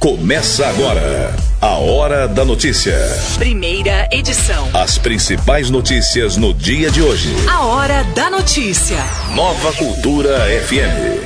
Começa agora a Hora da Notícia. Primeira edição. As principais notícias no dia de hoje. A Hora da Notícia. Nova Cultura FM.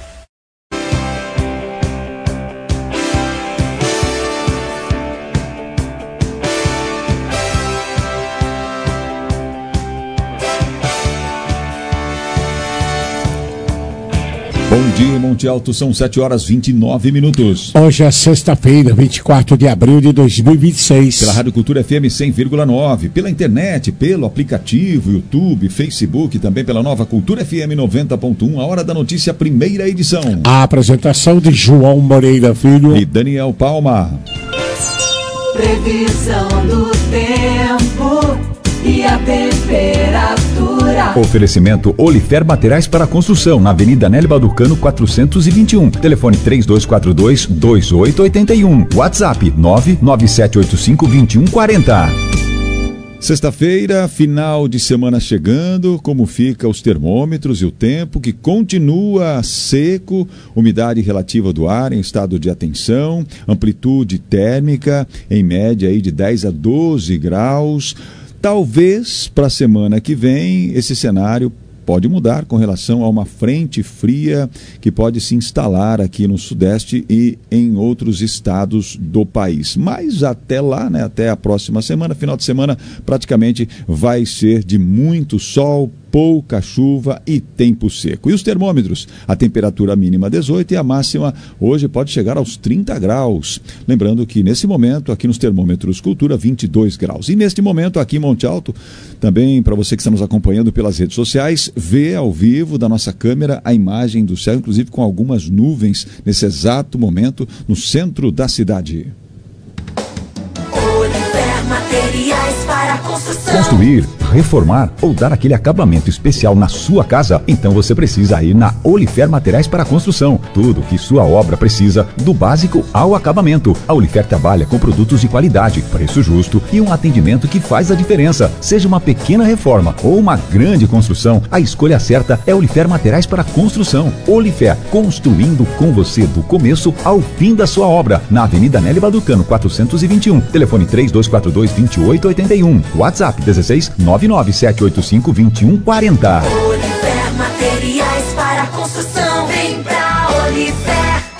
Bom dia, Monte Alto, são 7h29. Hoje é sexta-feira, 24 de abril de 2026. Pela Rádio Cultura FM 100,9, pela internet, pelo aplicativo, YouTube, Facebook, também pela Nova Cultura FM 90.1, a Hora da Notícia, primeira edição. A apresentação de João Moreira Filho e Daniel Palma. Previsão do tempo e a temperatura. Oferecimento Olifer Materiais para Construção, na Avenida Nélio Balducano 421. Telefone 3242-2881. WhatsApp 99785-2140. Sexta-feira, final de semana chegando, como fica os termômetros e o tempo, que continua seco, umidade relativa do ar em estado de atenção, amplitude térmica em média aí de 10 a 12 graus. Talvez para a semana que vem esse cenário pode mudar com relação a uma frente fria que pode se instalar aqui no Sudeste e em outros estados do país. Mas até lá, né, até a próxima semana, final de semana, praticamente vai ser de muito sol, pouca chuva e tempo seco. E os termômetros? A temperatura mínima 18 e a máxima hoje pode chegar aos 30 graus. Lembrando que nesse momento, aqui nos termômetros Cultura, 22 graus. E neste momento, aqui em Monte Alto, também para você que está nos acompanhando pelas redes sociais, vê ao vivo da nossa câmera a imagem do céu, inclusive com algumas nuvens nesse exato momento no centro da cidade. Materiais para construção. Construir, reformar ou dar aquele acabamento especial na sua casa? Então você precisa ir na Olifer Materiais para Construção. Tudo que sua obra precisa, do básico ao acabamento. A Olifer trabalha com produtos de qualidade, preço justo e um atendimento que faz a diferença. Seja uma pequena reforma ou uma grande construção, a escolha certa é Olifer Materiais para Construção. Olifer, construindo com você do começo ao fim da sua obra. Na Avenida Nélio Balducano 421. Telefone 3242-2881. WhatsApp 1699785-2140. Olifer Materiais para Construção. Vem pra Olifer.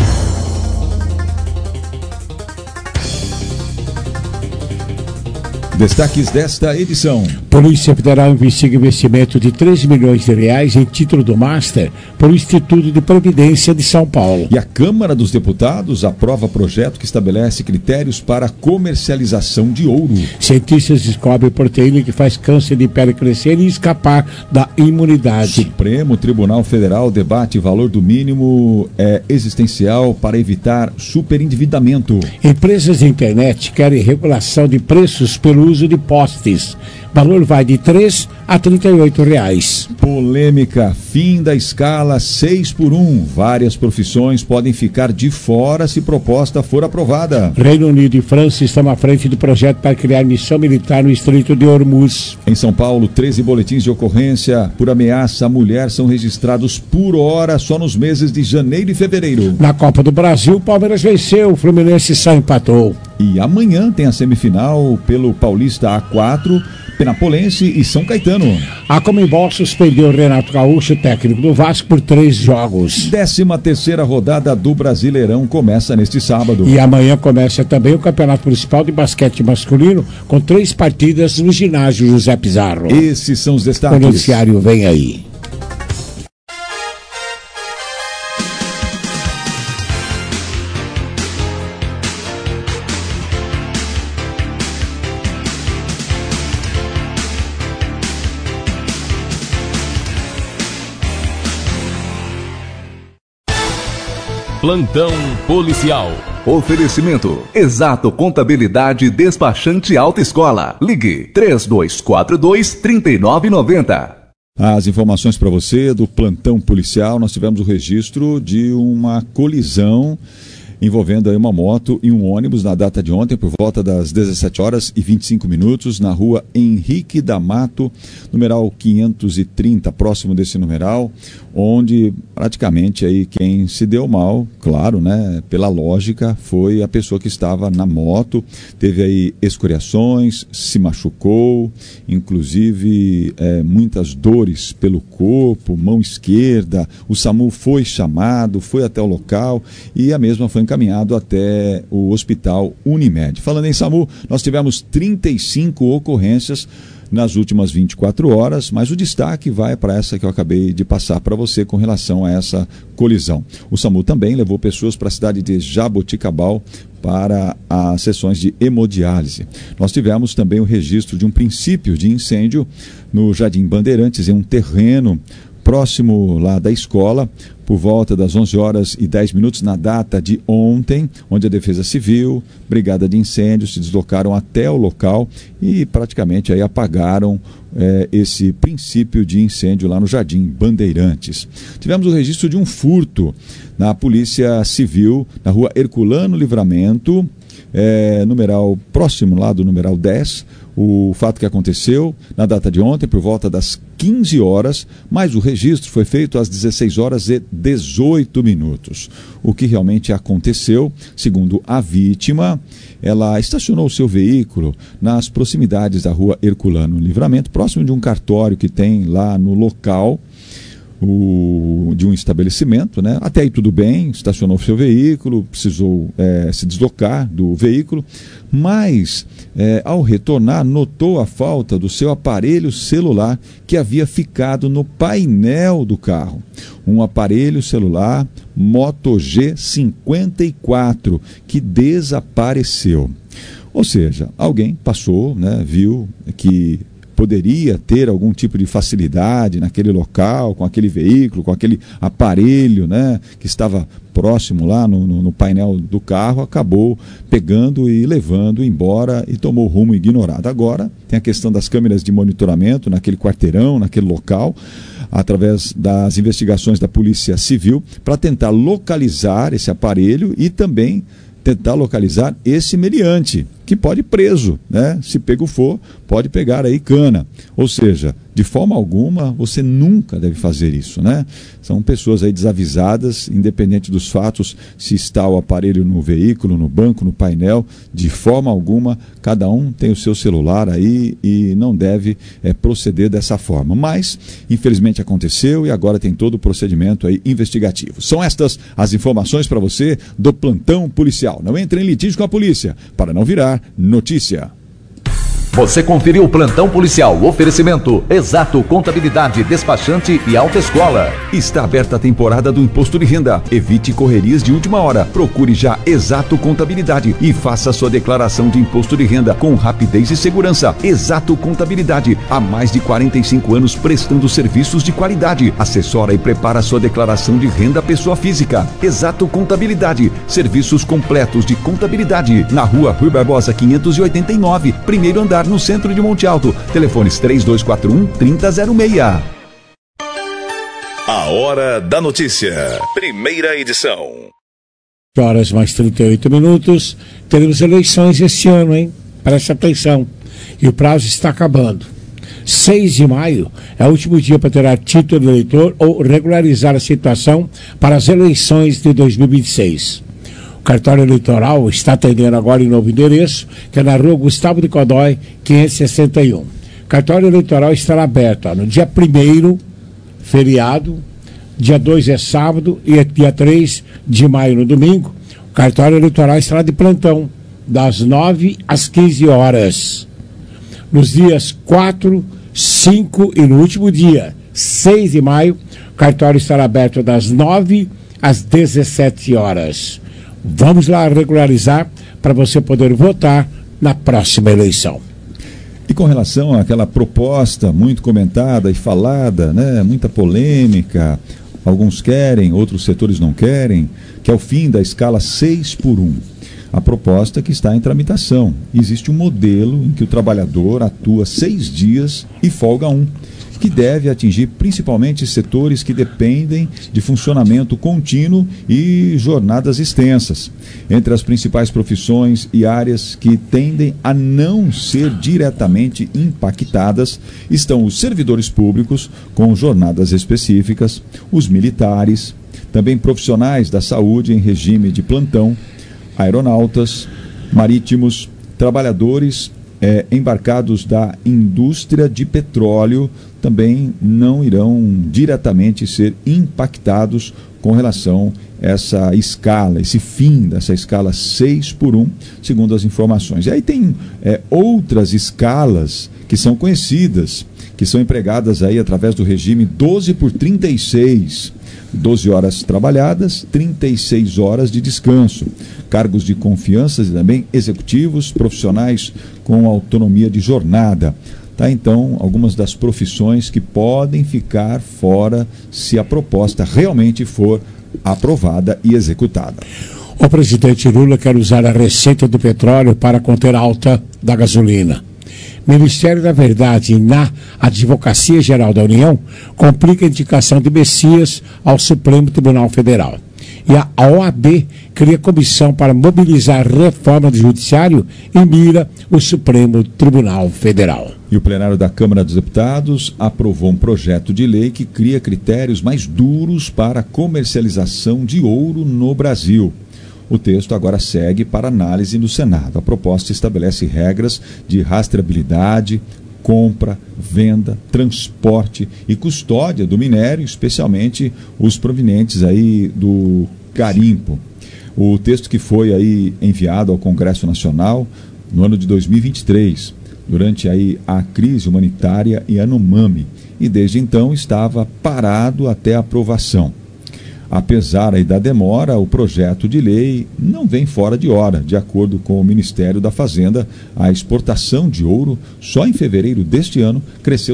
Destaques desta edição. Polícia Federal investiga investimento de 3 milhões de reais em título do Master pelo Instituto de Previdência de São Paulo. E a Câmara dos Deputados aprova projeto que estabelece critérios para comercialização de ouro. Cientistas descobrem proteína que faz câncer de pele crescer e escapar da imunidade. Supremo Tribunal Federal debate valor do mínimo existencial para evitar superendividamento. Empresas de internet querem regulação de preços pelo uso de postes. Valor vai de 3 a 38 reais. Polêmica, fim da escala 6x1. Várias profissões podem ficar de fora se proposta for aprovada. Reino Unido e França estão à frente do projeto para criar missão militar no Estreito de Hormuz. Em São Paulo, 13 boletins de ocorrência por ameaça à mulher são registrados por hora só nos meses de janeiro e fevereiro. Na Copa do Brasil, o Palmeiras venceu, o Fluminense só empatou. E amanhã tem a semifinal pelo Paulista A4, Penapolense e São Caetano. A Conmebol suspendeu Renato Gaúcho, técnico do Vasco, por 3 jogos. 13ª rodada do Brasileirão começa neste sábado. E amanhã começa também o Campeonato Municipal de Basquete Masculino, com 3 partidas no ginásio José Pizarro. Esses são os destaques. O noticiário vem aí. Plantão policial. Oferecimento: Exato Contabilidade Despachante Autoescola. Ligue 3242-3990. As informações para você do plantão policial. Nós tivemos o registro de uma colisão envolvendo aí uma moto e um ônibus na data de ontem, por volta das 17h25, na rua Henrique da Mato, numeral 530, próximo desse numeral, onde praticamente aí quem se deu mal, claro, né, pela lógica, foi a pessoa que estava na moto, teve aí escoriações, se machucou, inclusive muitas dores pelo corpo, mão esquerda. O SAMU foi chamado, foi até o local e a mesma foi encaminhado até o Hospital Unimed. Falando em SAMU, nós tivemos 35 ocorrências nas últimas 24 horas, mas o destaque vai para essa que eu acabei de passar para você com relação a essa colisão. O SAMU também levou pessoas para a cidade de Jaboticabal para as sessões de hemodiálise. Nós tivemos também o registro de um princípio de incêndio no Jardim Bandeirantes, em um terreno próximo lá da escola, por volta das 11h10 na data de ontem, onde a Defesa Civil, Brigada de Incêndios se deslocaram até o local e praticamente aí apagaram esse princípio de incêndio lá no Jardim Bandeirantes. Tivemos o registro de um furto na Polícia Civil, na rua Herculano Livramento, numeral próximo lá do numeral 10, o fato que aconteceu na data de ontem, por volta das 15 horas, mas o registro foi feito às 16h18. O que realmente aconteceu, segundo a vítima, ela estacionou o seu veículo nas proximidades da rua Herculano Livramento, próximo de um cartório que tem lá no local, de um estabelecimento, né? Até aí tudo bem, estacionou o seu veículo, precisou se deslocar do veículo, mas ao retornar notou a falta do seu aparelho celular que havia ficado no painel do carro. Um aparelho celular Moto G54 que desapareceu. Ou seja, alguém passou, né, viu que poderia ter algum tipo de facilidade naquele local, com aquele veículo, com aquele aparelho, né, que estava próximo lá no painel do carro, acabou pegando e levando embora e tomou rumo ignorado. Agora tem a questão das câmeras de monitoramento naquele quarteirão, naquele local, através das investigações da Polícia Civil, para tentar localizar esse aparelho e também tentar localizar esse meliante, que pode ir preso, né? Se pego for, pode pegar aí cana. Ou seja, de forma alguma, você nunca deve fazer isso, né? São pessoas aí desavisadas, independente dos fatos, se está o aparelho no veículo, no banco, no painel, de forma alguma, cada um tem o seu celular aí e não deve proceder dessa forma. Mas, infelizmente aconteceu e agora tem todo o procedimento aí investigativo. São estas as informações para você do Plantão Policial. Não entre em litígio com a polícia, para não virar notícia. Você conferiu o Plantão Policial. Oferecimento Exato Contabilidade, Despachante e Autoescola. Está aberta a temporada do Imposto de Renda. Evite correrias de última hora. Procure já Exato Contabilidade e faça sua declaração de Imposto de Renda com rapidez e segurança. Exato Contabilidade. Há mais de 45 anos prestando serviços de qualidade. Assessora e prepara sua declaração de renda pessoa física. Exato Contabilidade. Serviços completos de contabilidade. Na rua Rui Barbosa 589, primeiro andar, no centro de Monte Alto. Telefones 3241-3006. A Hora da Notícia. Primeira edição. Horas mais 38 minutos. Teremos eleições este ano, hein? Preste atenção. E o prazo está acabando. 6 de maio é o último dia para tirar título de eleitor ou regularizar a situação para as eleições de 2026. O cartório eleitoral está atendendo agora em novo endereço, que é na rua Gustavo de Codói, 561. O cartório eleitoral estará aberto no dia 1º, feriado, dia 2 é sábado e dia 3 de maio, no domingo. O cartório eleitoral estará de plantão, das 9 às 15 horas. Nos dias 4, 5 e no último dia, 6 de maio, o cartório estará aberto das 9 às 17 horas. Vamos lá regularizar para você poder votar na próxima eleição. E com relação àquela proposta muito comentada e falada, né, muita polêmica, alguns querem, outros setores não querem, que é o fim da escala 6x1. A proposta que está em tramitação. Existe um modelo em que o trabalhador atua 6 dias e folga 1. que deve atingir principalmente setores que dependem de funcionamento contínuo e jornadas extensas. Entre as principais profissões e áreas que tendem a não ser diretamente impactadas estão os servidores públicos, com jornadas específicas, os militares, também profissionais da saúde em regime de plantão, aeronautas, marítimos, trabalhadores embarcados da indústria de petróleo também não irão diretamente ser impactados com relação a essa escala, esse fim dessa escala 6x1, segundo as informações. E aí tem outras escalas que são conhecidas, que são empregadas aí através do regime 12x36, 12 horas trabalhadas, 36 horas de descanso. Cargos de confiança e também executivos, profissionais com autonomia de jornada. Tá, então, algumas das profissões que podem ficar fora se a proposta realmente for aprovada e executada. O presidente Lula quer usar a receita do petróleo para conter a alta da gasolina. Ministério da Verdade na Advocacia Geral da União complica a indicação de Messias ao Supremo Tribunal Federal. E a OAB cria comissão para mobilizar a reforma do Judiciário e mira o Supremo Tribunal Federal. E o plenário da Câmara dos Deputados aprovou um projeto de lei que cria critérios mais duros para a comercialização de ouro no Brasil. O texto agora segue para análise no Senado. A proposta estabelece regras de rastreabilidade, compra, venda, transporte e custódia do minério, especialmente os provenientes aí do garimpo. O texto que foi aí enviado ao Congresso Nacional no ano de 2023, durante aí a crise humanitária Yanomami, e desde então estava parado até a aprovação. Apesar aí da demora, o projeto de lei não vem fora de hora. De acordo com o Ministério da Fazenda, a exportação de ouro só em fevereiro deste ano cresceu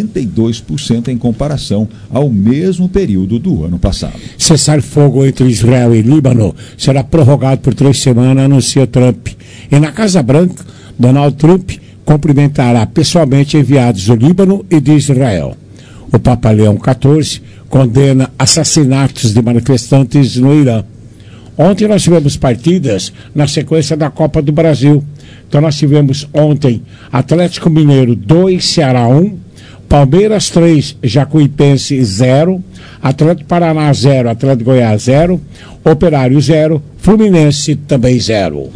72% em comparação ao mesmo período do ano passado. Cessar-fogo entre Israel e Líbano será prorrogado por 3 semanas, anuncia Trump. E na Casa Branca, Donald Trump cumprimentará pessoalmente enviados do Líbano e de Israel. O Papa Leão XIV condena assassinatos de manifestantes no Irã. Ontem nós tivemos partidas na sequência da Copa do Brasil. Então nós tivemos ontem Atlético Mineiro 2, Ceará 1, Palmeiras 3, Jacuipense 0, Atlético Paraná 0, Atlético Goiás 0, Operário 0, Fluminense também 0.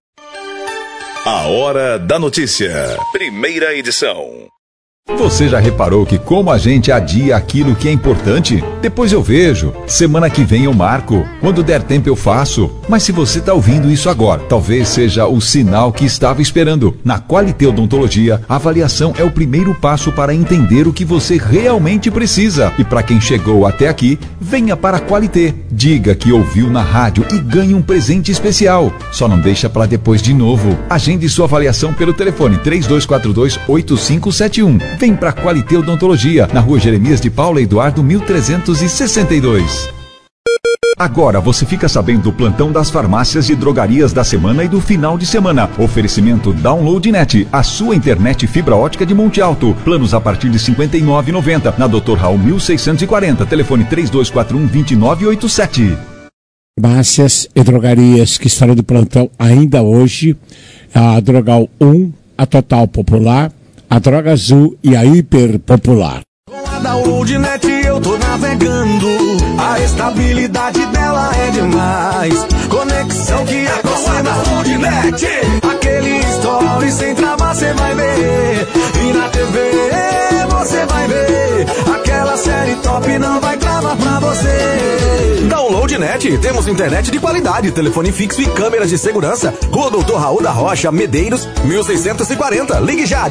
A Hora da Notícia. Primeira edição. Você já reparou que como a gente adia aquilo que é importante? Depois eu vejo, semana que vem eu marco, quando der tempo eu faço. Mas se você está ouvindo isso agora, talvez seja o sinal que estava esperando. Na Qualité Odontologia, a avaliação é o primeiro passo para entender o que você realmente precisa. E para quem chegou até aqui, venha para a Qualité. Diga que ouviu na rádio e ganhe um presente especial. Só não deixa para depois de novo. Agende sua avaliação pelo telefone 3242-8571. Vem para a Qualité Odontologia, na Rua Jeremias de Paula Eduardo 1362. Agora você fica sabendo do plantão das farmácias e drogarias da semana e do final de semana. Oferecimento DownloadNet, a sua internet fibra ótica de Monte Alto. Planos a partir de R$ 59,90. Na Dr. Raul 1640, telefone 3241-2987. Farmácias e drogarias que estarão de plantão ainda hoje. A Drogal 1, a Total Popular, a Droga Azul e a Hiper Popular. Com a DownloadNet eu tô navegando, a estabilidade dela é demais. Conexão que é com a DownloadNet, aquele story sem trava cê vai ver. E na TV você vai ver, aquela série top não vai travar pra você. DownloadNet, temos internet de qualidade, telefone fixo e câmeras de segurança. Rua Doutor Raul da Rocha, Medeiros, 1640. Ligue já,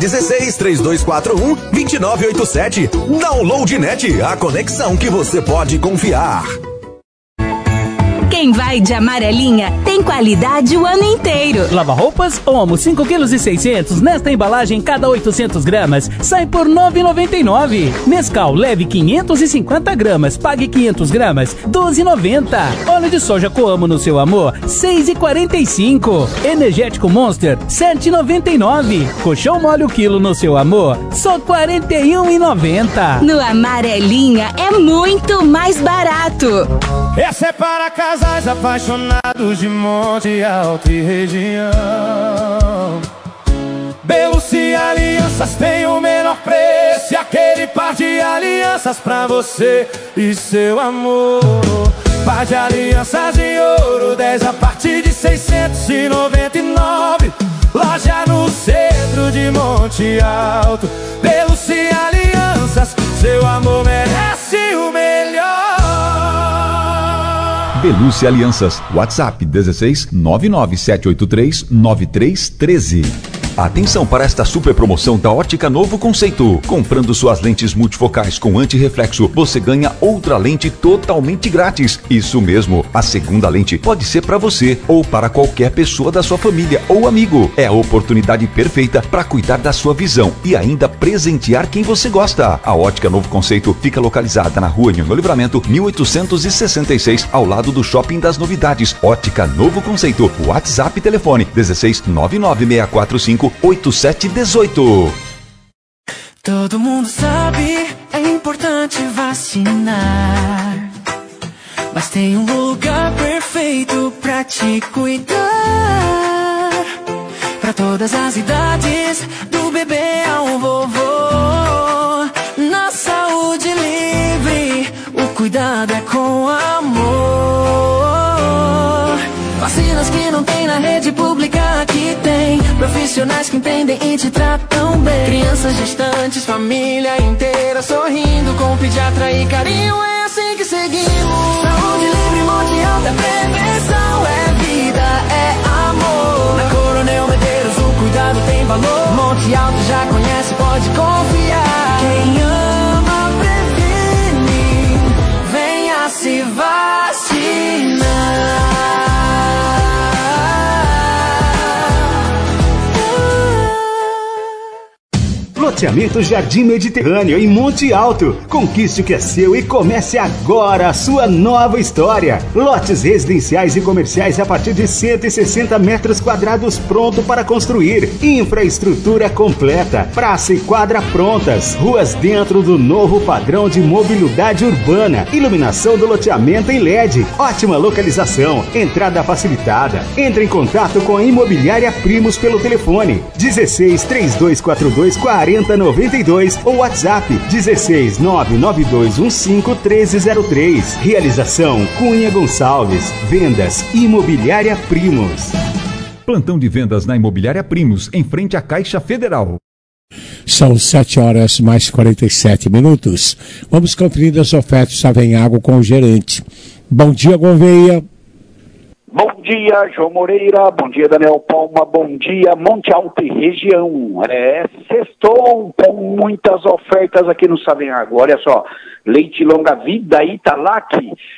16-3241-2987. DownloadNet, a conexão que você pode confiar. Quem Quem vai de amarelinha tem qualidade o ano inteiro. Lava-roupas Omo 5,6 kg nesta embalagem cada 800 gramas sai por R$ 9,99. Nescau leve 550 gramas, pague 500 gramas, R$ 12,90. Óleo de soja Coamo no seu amor, R$ 6,45. Energético Monster, R$ 7,99. Colchão mole o quilo no seu amor, só R$ 41,90. No Amarelinha é muito mais barato. Essa é para casais apaixonados de Monte Alto e região. Belos e alianças tem o menor preço, e aquele par de alianças pra você e seu amor. Par de alianças de ouro, 10 a partir de 699. Loja no centro de Monte Alto. Belos e alianças, seu amor merece o melhor. Beluce Alianças, WhatsApp 16 99783 9313. Atenção para esta super promoção da Ótica Novo Conceito. Comprando suas lentes multifocais com antirreflexo, você ganha outra lente totalmente grátis. Isso mesmo, a segunda lente pode ser para você ou para qualquer pessoa da sua família ou amigo. É a oportunidade perfeita para cuidar da sua visão e ainda presentear quem você gosta. A Ótica Novo Conceito fica localizada na Rua Nhono Livramento, 1866, ao lado do Shopping das Novidades. Ótica Novo Conceito. WhatsApp e telefone 16 99645 8718. Todo mundo sabe, é importante vacinar, mas tem um lugar perfeito pra te cuidar. Pra todas as idades, do bebê ao vovô. Na saúde livre, o cuidado é com amor. Vacinas que não tem na rede pública, aqui tem. Profissionais que entendem e te tratam bem. Crianças gestantes, família inteira sorrindo com pediatra e carinho. É assim que seguimos. Saúde livre, Monte Alto é prevenção, é vida, é amor. Na Coronel Medeiros o cuidado tem valor. Monte Alto já conhece, pode confiar. Quem ama previne, venha se vacinar. Loteamento Jardim Mediterrâneo em Monte Alto. Conquiste o que é seu e comece agora a sua nova história. Lotes residenciais e comerciais a partir de 160 metros quadrados pronto para construir. Infraestrutura completa. Praça e quadra prontas. Ruas dentro do novo padrão de mobilidade urbana. Iluminação do loteamento em LED. Ótima localização. Entrada facilitada. Entre em contato com a Imobiliária Primos pelo telefone 16 3242 4092 ou WhatsApp 16 99215 1303. Realização Cunha Gonçalves. Vendas Imobiliária Primos. Plantão de vendas na Imobiliária Primos, em frente à Caixa Federal. São 7h mais 47 minutos. Vamos conferir as ofertas Savenhago com o gerente. Bom dia, Gouveia. Bom dia, João Moreira. Bom dia, Daniel Palma. Bom dia, Monte Alto e região. Sextou com muitas ofertas aqui no Savenhago. Olha só, leite longa vida Italac,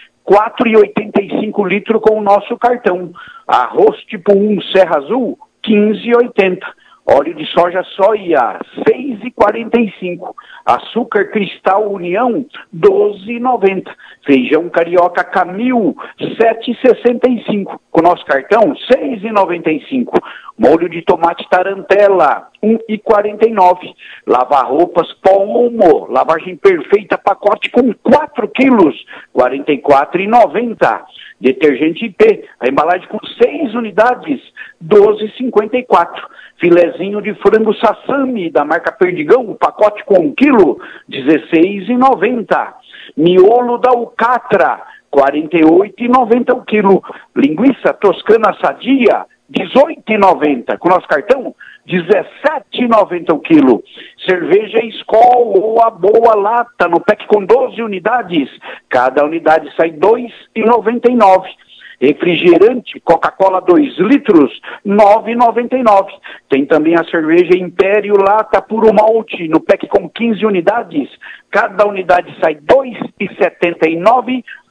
4,85 litros com o nosso cartão. Arroz tipo 1 Serra Azul, 15,80. Óleo de soja soia, 6,45. Açúcar Cristal União, 12,90. Feijão carioca Camil, 7,65. Com nosso cartão, 6,95. Molho de tomate Tarantela, 1,49. Lavar-roupas Pomo, lavagem perfeita, pacote com 4 quilos, 44,90. Detergente IP, a embalagem com 6 unidades, 12,54. Filezinho de frango Sassami, da marca Perdigão, pacote com 1 quilo, 16,90. Miolo da Alcatra, 48,90 o quilo. Linguiça toscana sadia, 18,90. Com nosso cartão, 17,90 o quilo. Cerveja Skol ou a boa lata, no pack com 12 unidades. Cada unidade sai R$ 2,99. Refrigerante Coca-Cola 2 litros, R$ 9,99. Tem também a cerveja Império Lata Puro Malte, no pack com 15 unidades. Cada unidade sai R$ 2,79.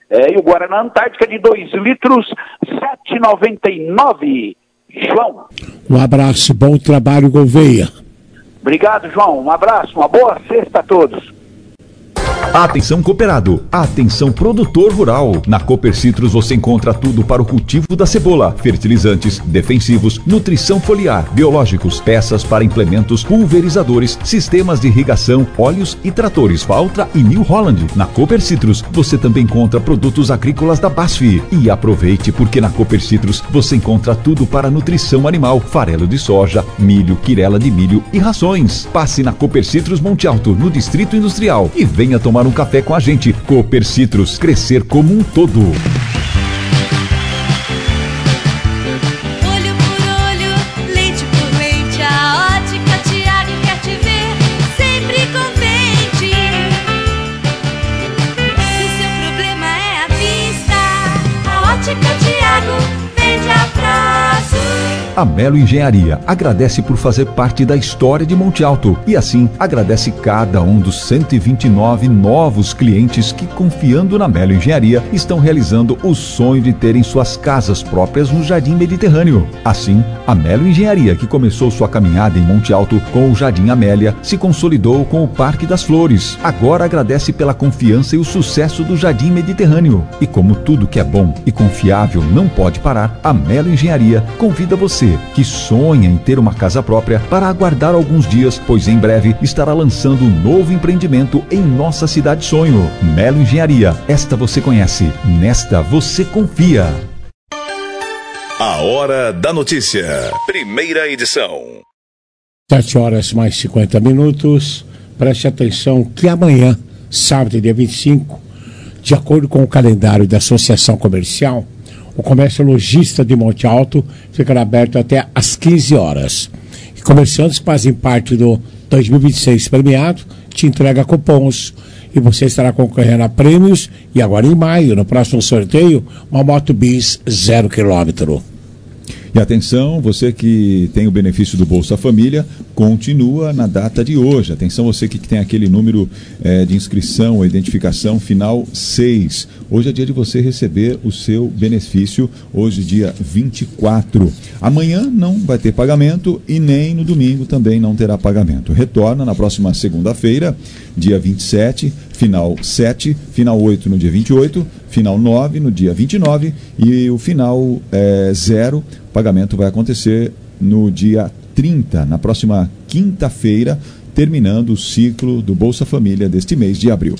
E o Guaraná Antártica de 2 litros, R$ 7,99. João. Um abraço, bom trabalho, Gouveia. Obrigado, João. Um abraço, uma boa sexta a todos. Atenção cooperado, atenção produtor rural. Na Cooper Citrus você encontra tudo para o cultivo da cebola: fertilizantes, defensivos, nutrição foliar, biológicos, peças para implementos, pulverizadores, sistemas de irrigação, óleos e tratores Valtra e New Holland. Na Cooper Citrus você também encontra produtos agrícolas da BASF. E aproveite, porque na Cooper Citrus você encontra tudo para nutrição animal: farelo de soja, milho, quirela de milho e rações. Passe na Cooper Citrus Monte Alto, no Distrito Industrial, e venha tomar um café com a gente. Cooper Citrus, crescer como um todo. Olho por olho, leite por leite, a Ótica Tiago quer te ver sempre contente. Se o seu problema é a vista, a Ótica Tiago vende a prazo. A Melo Engenharia agradece por fazer parte da história de Monte Alto e assim agradece cada um dos 129 novos clientes que, confiando na Melo Engenharia, estão realizando o sonho de terem suas casas próprias no Jardim Mediterrâneo. Assim, a Melo Engenharia, que começou sua caminhada em Monte Alto com o Jardim Amélia, se consolidou com o Parque das Flores. Agora agradece pela confiança e o sucesso do Jardim Mediterrâneo. E como tudo que é bom e confiável não pode parar, a Melo Engenharia convida você que sonha em ter uma casa própria para aguardar alguns dias, pois em breve estará lançando um novo empreendimento em nossa cidade sonho. Melo Engenharia, esta você conhece, nesta você confia. A Hora da Notícia, primeira edição. 7 horas mais 50 minutos. Preste atenção que amanhã, sábado, dia 25, de acordo com o calendário da Associação Comercial, o comércio lojista de Monte Alto ficará aberto até às 15 horas. E comerciantes que fazem parte do 2026 premiado te entrega cupons e você estará concorrendo a prêmios. E agora em maio, no próximo sorteio, uma Moto Bis 0 km. E atenção, você que tem o benefício do Bolsa Família, continua na data de hoje. Atenção, você que tem aquele número de inscrição ou identificação final 6. Hoje é dia de você receber o seu benefício, hoje dia 24. Amanhã não vai ter pagamento e nem no domingo também não terá pagamento. Retorna na próxima segunda-feira, dia 27, final 7, final 8 no dia 28, final 9 no dia 29 e o final 0, pagamento vai acontecer no dia 30, na próxima quinta-feira, terminando o ciclo do Bolsa Família deste mês de abril.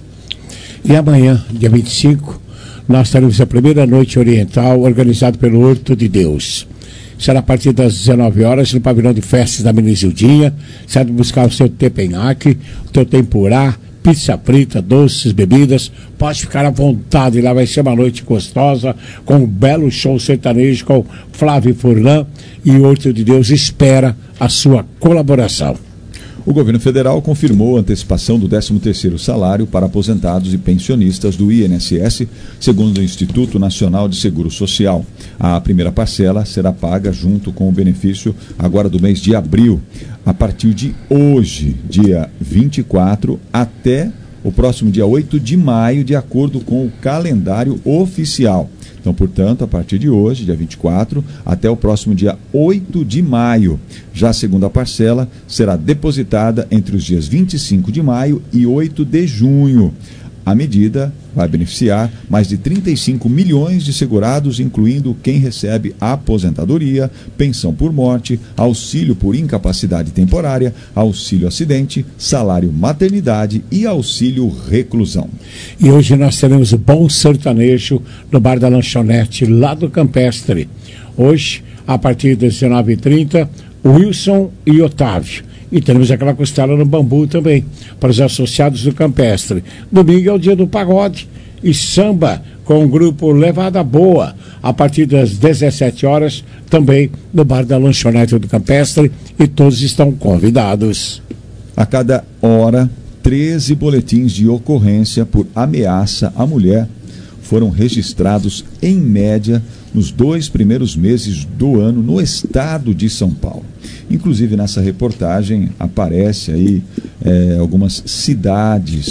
E amanhã, dia 25, nós teremos a primeira noite oriental organizada pelo Horto de Deus. Será a partir das 19 horas no pavilhão de festas da Menizildinha. Você vai buscar o seu tepenhaque, o teu tempurá, pizza frita, doces, bebidas. Pode ficar à vontade, lá vai ser uma noite gostosa, com um belo show sertanejo com Flávio Furlan, e o Horto de Deus espera a sua colaboração. O governo federal confirmou a antecipação do 13º salário para aposentados e pensionistas do INSS, segundo o Instituto Nacional de Seguro Social. A primeira parcela será paga junto com o benefício agora do mês de abril, a partir de hoje, dia 24, até o próximo dia 8 de maio, de acordo com o calendário oficial. Então, portanto, a partir de hoje, dia 24, até o próximo dia 8 de maio. Já a segunda parcela será depositada entre os dias 25 de maio e 8 de junho. A medida vai beneficiar mais de 35 milhões de segurados, incluindo quem recebe aposentadoria, pensão por morte, auxílio por incapacidade temporária, auxílio acidente, salário maternidade e auxílio reclusão. E hoje nós teremos o Bom Sertanejo no Bar da Lanchonete, lá do Campestre. Hoje, a partir das 19h30, Wilson e Otávio. E teremos aquela costela no bambu também, para os associados do Campestre. Domingo é o dia do pagode e samba com o grupo Levada Boa, a partir das 17 horas, também no Bar da Lanchonete do Campestre, e todos estão convidados. A cada hora, 13 boletins de ocorrência por ameaça à mulher foram registrados, em média, nos 2 primeiros meses do ano no estado de São Paulo. Inclusive, nessa reportagem aparece aí algumas cidades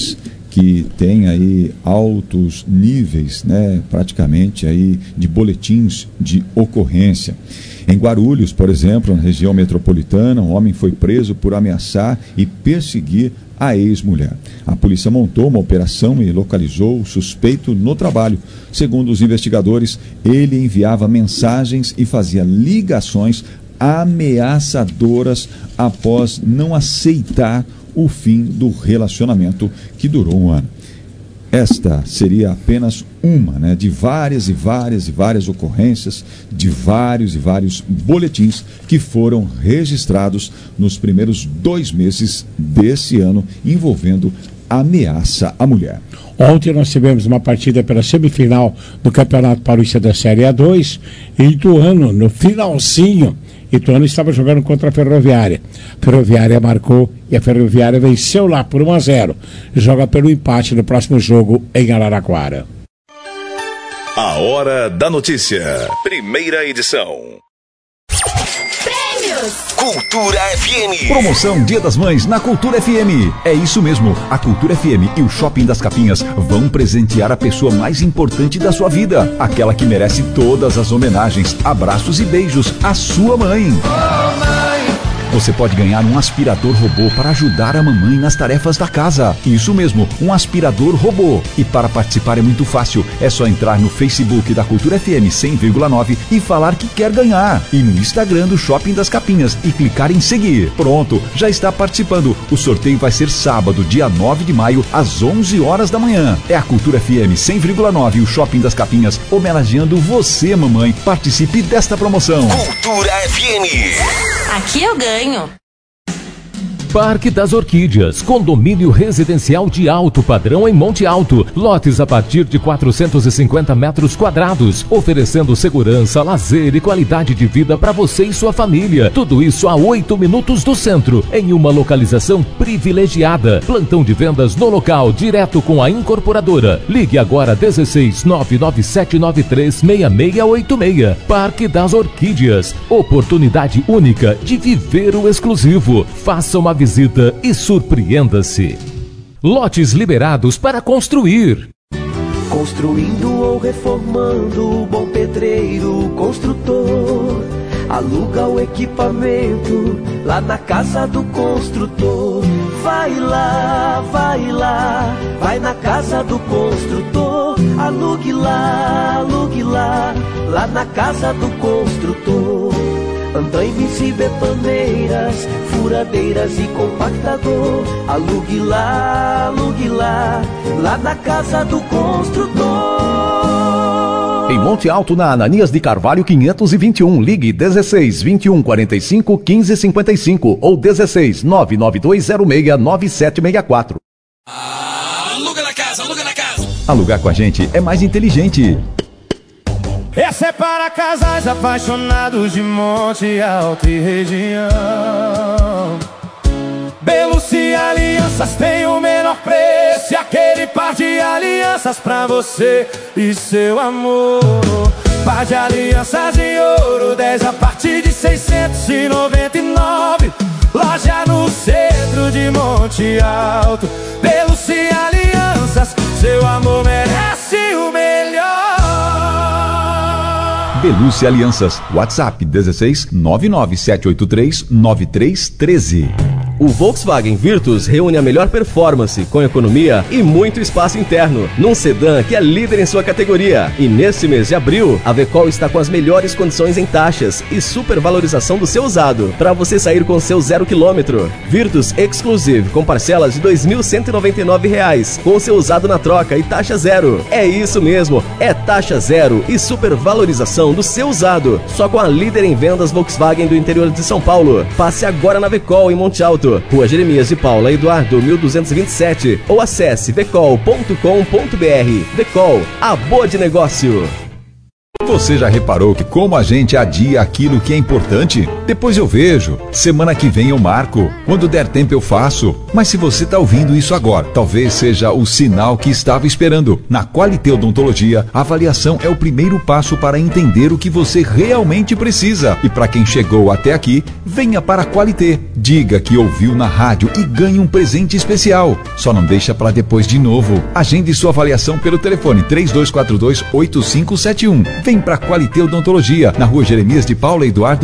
que tem aí altos níveis, né, praticamente aí de boletins de ocorrência. Em Guarulhos, por exemplo, na região metropolitana, um homem foi preso por ameaçar e perseguir a ex-mulher. A polícia montou uma operação e localizou o suspeito no trabalho. Segundo os investigadores, ele enviava mensagens e fazia ligações ameaçadoras após não aceitar o fim do relacionamento, que durou um ano. Esta seria apenas uma, né, de várias ocorrências, de vários boletins que foram registrados nos primeiros 2 meses desse ano, envolvendo ameaça à mulher. Ontem nós tivemos uma partida pela semifinal do Campeonato Paulista da Série A2, e Ituano, no finalzinho, Ituano estava jogando contra a Ferroviária. A Ferroviária marcou e a Ferroviária venceu lá por 1-0. Joga pelo empate no próximo jogo em Araraquara. A Hora da Notícia. Primeira edição. Cultura FM. Promoção Dia das Mães na Cultura FM. É isso mesmo, a Cultura FM e o Shopping das Capinhas vão presentear a pessoa mais importante da sua vida, aquela que merece todas as homenagens, abraços e beijos, a sua mãe. Você pode ganhar um aspirador robô para ajudar a mamãe nas tarefas da casa. Isso mesmo, um aspirador robô. E para participar é muito fácil. É só entrar no Facebook da Cultura FM 100,9 e falar que quer ganhar. E no Instagram do Shopping das Capinhas e clicar em seguir. Pronto, já está participando. O sorteio vai ser sábado, dia 9 de maio, às 11 horas da manhã. É a Cultura FM 100,9 e o Shopping das Capinhas homenageando você, mamãe. Participe desta promoção. Cultura FM. Aqui eu ganho. Parque das Orquídeas, condomínio residencial de alto padrão em Monte Alto. Lotes a partir de 450 metros quadrados, oferecendo segurança, lazer e qualidade de vida para você e sua família. Tudo isso a 8 minutos do centro, em uma localização privilegiada. Plantão de vendas no local, direto com a incorporadora. Ligue agora 16 99793 6686. Parque das Orquídeas, oportunidade única de viver o exclusivo. Faça uma visita e surpreenda-se. Lotes liberados para construir. Construindo ou reformando, bom pedreiro, construtor. Aluga o equipamento lá na casa do construtor. Vai lá, vai na casa do construtor. Alugue lá, lá na casa do construtor. Andaimes e betoneiras, furadeiras e compactador. Alugue lá, lá na casa do construtor. Em Monte Alto, na Ananias de Carvalho 521, ligue 16 21 45 15 55 ou 16 99206 9764. Aluga na casa, aluga na casa. Alugar com a gente é mais inteligente. Essa é para casais apaixonados de Monte Alto e região. Beluci Alianças tem o menor preço e aquele par de alianças pra você e seu amor. Par de alianças de ouro, 10 a partir de 699. Loja no centro de Monte Alto. Beluci Alianças, seu amor merece o melhor. Beluci Alianças, WhatsApp 16 99783 9313. O Volkswagen Virtus reúne a melhor performance, com economia e muito espaço interno, num sedã que é líder em sua categoria. E neste mês de abril, a Vecol está com as melhores condições em taxas e supervalorização do seu usado, para você sair com seu 0 km. Virtus Exclusive, com parcelas de R$ 2.199, com seu usado na troca e taxa zero. É isso mesmo, é taxa zero e supervalorização do seu usado, só com a líder em vendas Volkswagen do interior de São Paulo. Passe agora na Vecol em Monte Alto, Rua Jeremias de Paula Eduardo 1227, ou acesse vecol.com.br. Vecol, a boa de negócio. Você já reparou que como a gente adia aquilo que é importante? Depois eu vejo, semana que vem eu marco, quando der tempo eu faço. Mas se você está ouvindo isso agora, talvez seja o sinal que estava esperando. Na Qualité Odontologia, a avaliação é o primeiro passo para entender o que você realmente precisa. E para quem chegou até aqui, venha para a Qualité. Diga que ouviu na rádio e ganhe um presente especial. Só não deixa para depois de novo. Agende sua avaliação pelo telefone 3242-8571. Vem para a Qualité Odontologia, na Rua Jeremias de Paula Eduardo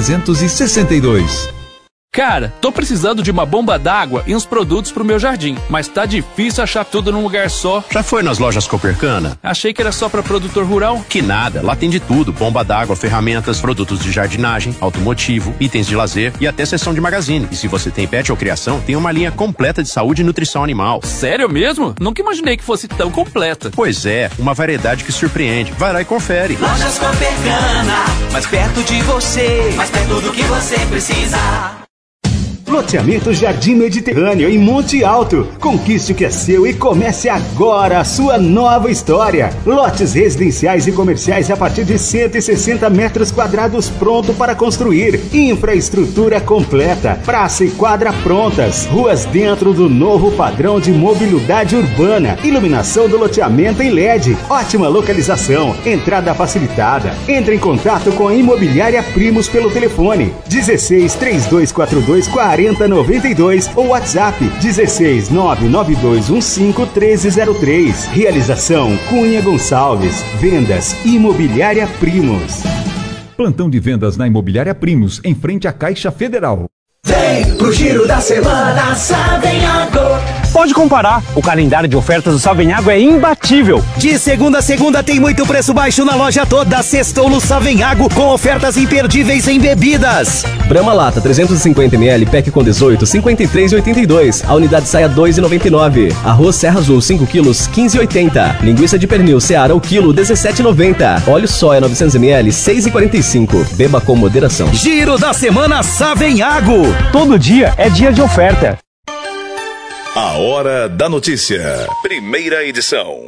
1362. Cara, tô precisando de uma bomba d'água e uns produtos pro meu jardim, mas tá difícil achar tudo num lugar só. Já foi nas lojas Copercana? Achei que era só pra produtor rural. Que nada, lá tem de tudo: bomba d'água, ferramentas, produtos de jardinagem, automotivo, itens de lazer e até seção de magazine. E se você tem pet ou criação, tem uma linha completa de saúde e nutrição animal. Sério mesmo? Nunca imaginei que fosse tão completa. Pois é, uma variedade que surpreende. Vai lá e confere. Lojas Copercana, mais perto de você, mais perto do que você precisa. Loteamento Jardim Mediterrâneo, em Monte Alto. Conquiste o que é seu e comece agora a sua nova história. Lotes residenciais e comerciais a partir de 160 metros quadrados pronto para construir. Infraestrutura completa, praça e quadra prontas. Ruas dentro do novo padrão de mobilidade urbana. Iluminação do loteamento em LED. Ótima localização, entrada facilitada. Entre em contato com a Imobiliária Primos pelo telefone 16 3242 4092 ou WhatsApp 16 99215 1303. Realização Cunha Gonçalves. Vendas Imobiliária Primos. Plantão de vendas na Imobiliária Primos, em frente à Caixa Federal. Vem pro Giro da Semana Savenhago. Pode comparar, o calendário de ofertas do Savenhago é imbatível. De segunda a segunda tem muito preço baixo na loja toda. Sextou no Savenhago com ofertas imperdíveis em bebidas. Brahma Lata 350ml, pack com 18, 53,82. A unidade sai a 2,99. Arroz Serra Azul 5 quilos, 15,80. Linguiça de pernil Seara o quilo, 17,90. Óleo soia 900ml, 6,45. Beba com moderação. Giro da Semana Savenhago. Todo dia é dia de oferta. A Hora da Notícia. Primeira edição.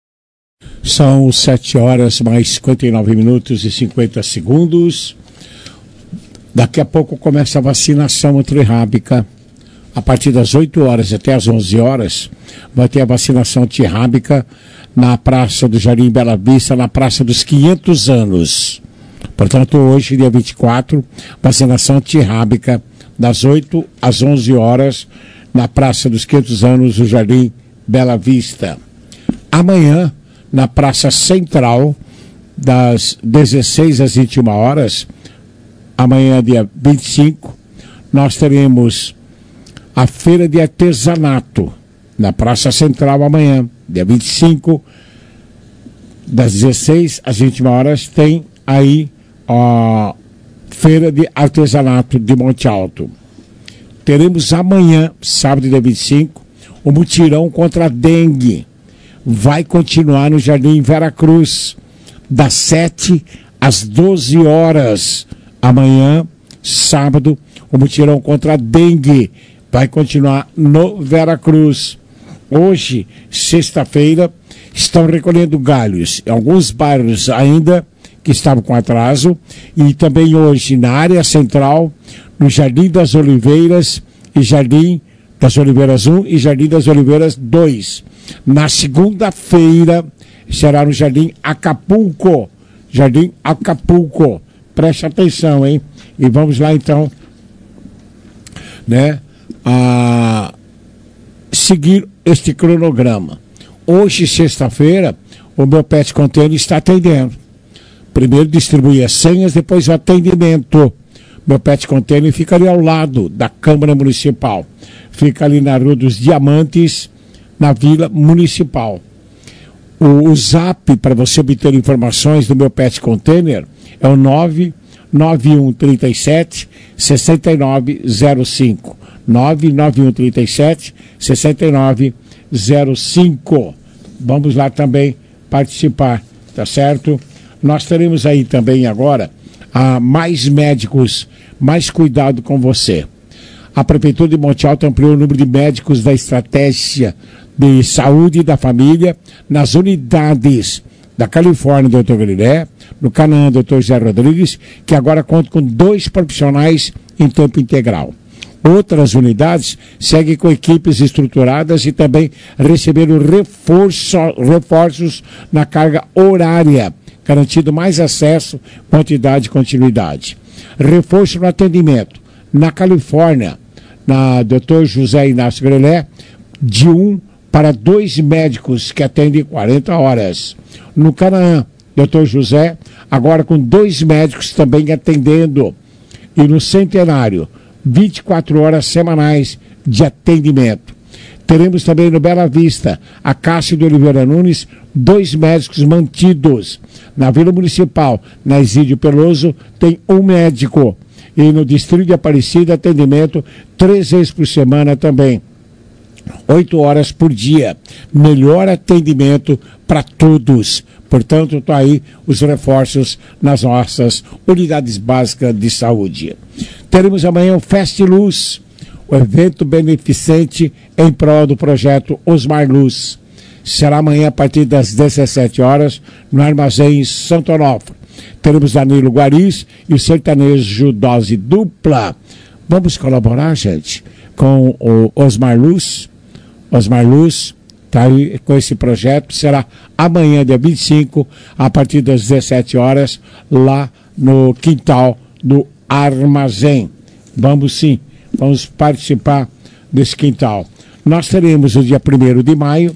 São 7 horas mais 59 minutos e 50 segundos. Daqui a pouco começa a vacinação antirrábica. A partir das 8 horas até as 11 horas, vai ter a vacinação antirrábica na Praça do Jardim Bela Vista, na Praça dos 500 anos. Portanto, hoje, dia 24, vacinação antirrábica das 8 às 11 horas, na Praça dos 500 anos, do Jardim Bela Vista. Amanhã, na Praça Central, das 16 às 21 horas, amanhã, dia 25, nós teremos a Feira de Artesanato, na Praça Central, amanhã, dia 25, das 16 às 21 horas, tem aí a Feira de Artesanato de Monte Alto. Teremos amanhã, sábado, dia 25, o mutirão contra a dengue. Vai continuar no Jardim Veracruz, das 7 às 12 horas. Amanhã, sábado, o mutirão contra a dengue vai continuar no Veracruz. Hoje, sexta-feira, estão recolhendo galhos em alguns bairros ainda que estavam com atraso, e também hoje na área central, no Jardim das Oliveiras e Jardim das Oliveiras 1 e Jardim das Oliveiras 2. Na segunda-feira será no Jardim Acapulco. Jardim Acapulco. Preste atenção, hein? E vamos lá então, né? A seguir este cronograma. Hoje, sexta-feira, o meu Pet Container está atendendo. Primeiro distribui as senhas, depois o atendimento. Meu Pet Container fica ali ao lado da Câmara Municipal. Fica ali na Rua dos Diamantes, na Vila Municipal. O zap para você obter informações do meu Pet Container é o 99137 6905. 99137 6905. Vamos lá também participar, tá certo? Nós teremos aí também agora mais médicos, mais cuidado com você. A Prefeitura de Monte Alto ampliou o número de médicos da Estratégia de Saúde da Família nas unidades da Califórnia, Dr. Galilé, no Canaã, Dr. José Rodrigues, que agora conta com 2 profissionais em tempo integral. Outras unidades seguem com equipes estruturadas e também receberam reforços na carga horária, garantindo mais acesso, quantidade e continuidade. Reforço no atendimento. Na Califórnia, na Dr. José Inácio Grelé, de 1 para 2 médicos que atendem 40 horas. No Canaã, Dr. José, agora com 2 médicos também atendendo. E no Centenário, 24 horas semanais de atendimento. Teremos também no Bela Vista, a Cássio de Oliveira Nunes, 2 médicos mantidos. Na Vila Municipal, na Isídio Peloso, tem 1 médico. E no Distrito de Aparecida, atendimento 3 vezes por semana também. 8 horas por dia. Melhor atendimento para todos. Portanto, está aí os reforços nas nossas unidades básicas de saúde. Teremos amanhã o Feste Luz, o evento beneficente em prol do projeto Osmar Luz. Será amanhã a partir das 17 horas no Armazém Santo Onofre. Teremos Danilo Guariz e o sertanejo Dose Dupla. Vamos colaborar, gente, com o Osmar Luz. Osmar Luz está aí com esse projeto. Será amanhã, dia 25, a partir das 17 horas, lá no quintal do Armazém. Vamos sim, vamos participar desse quintal. Nós teremos o dia 1º de maio,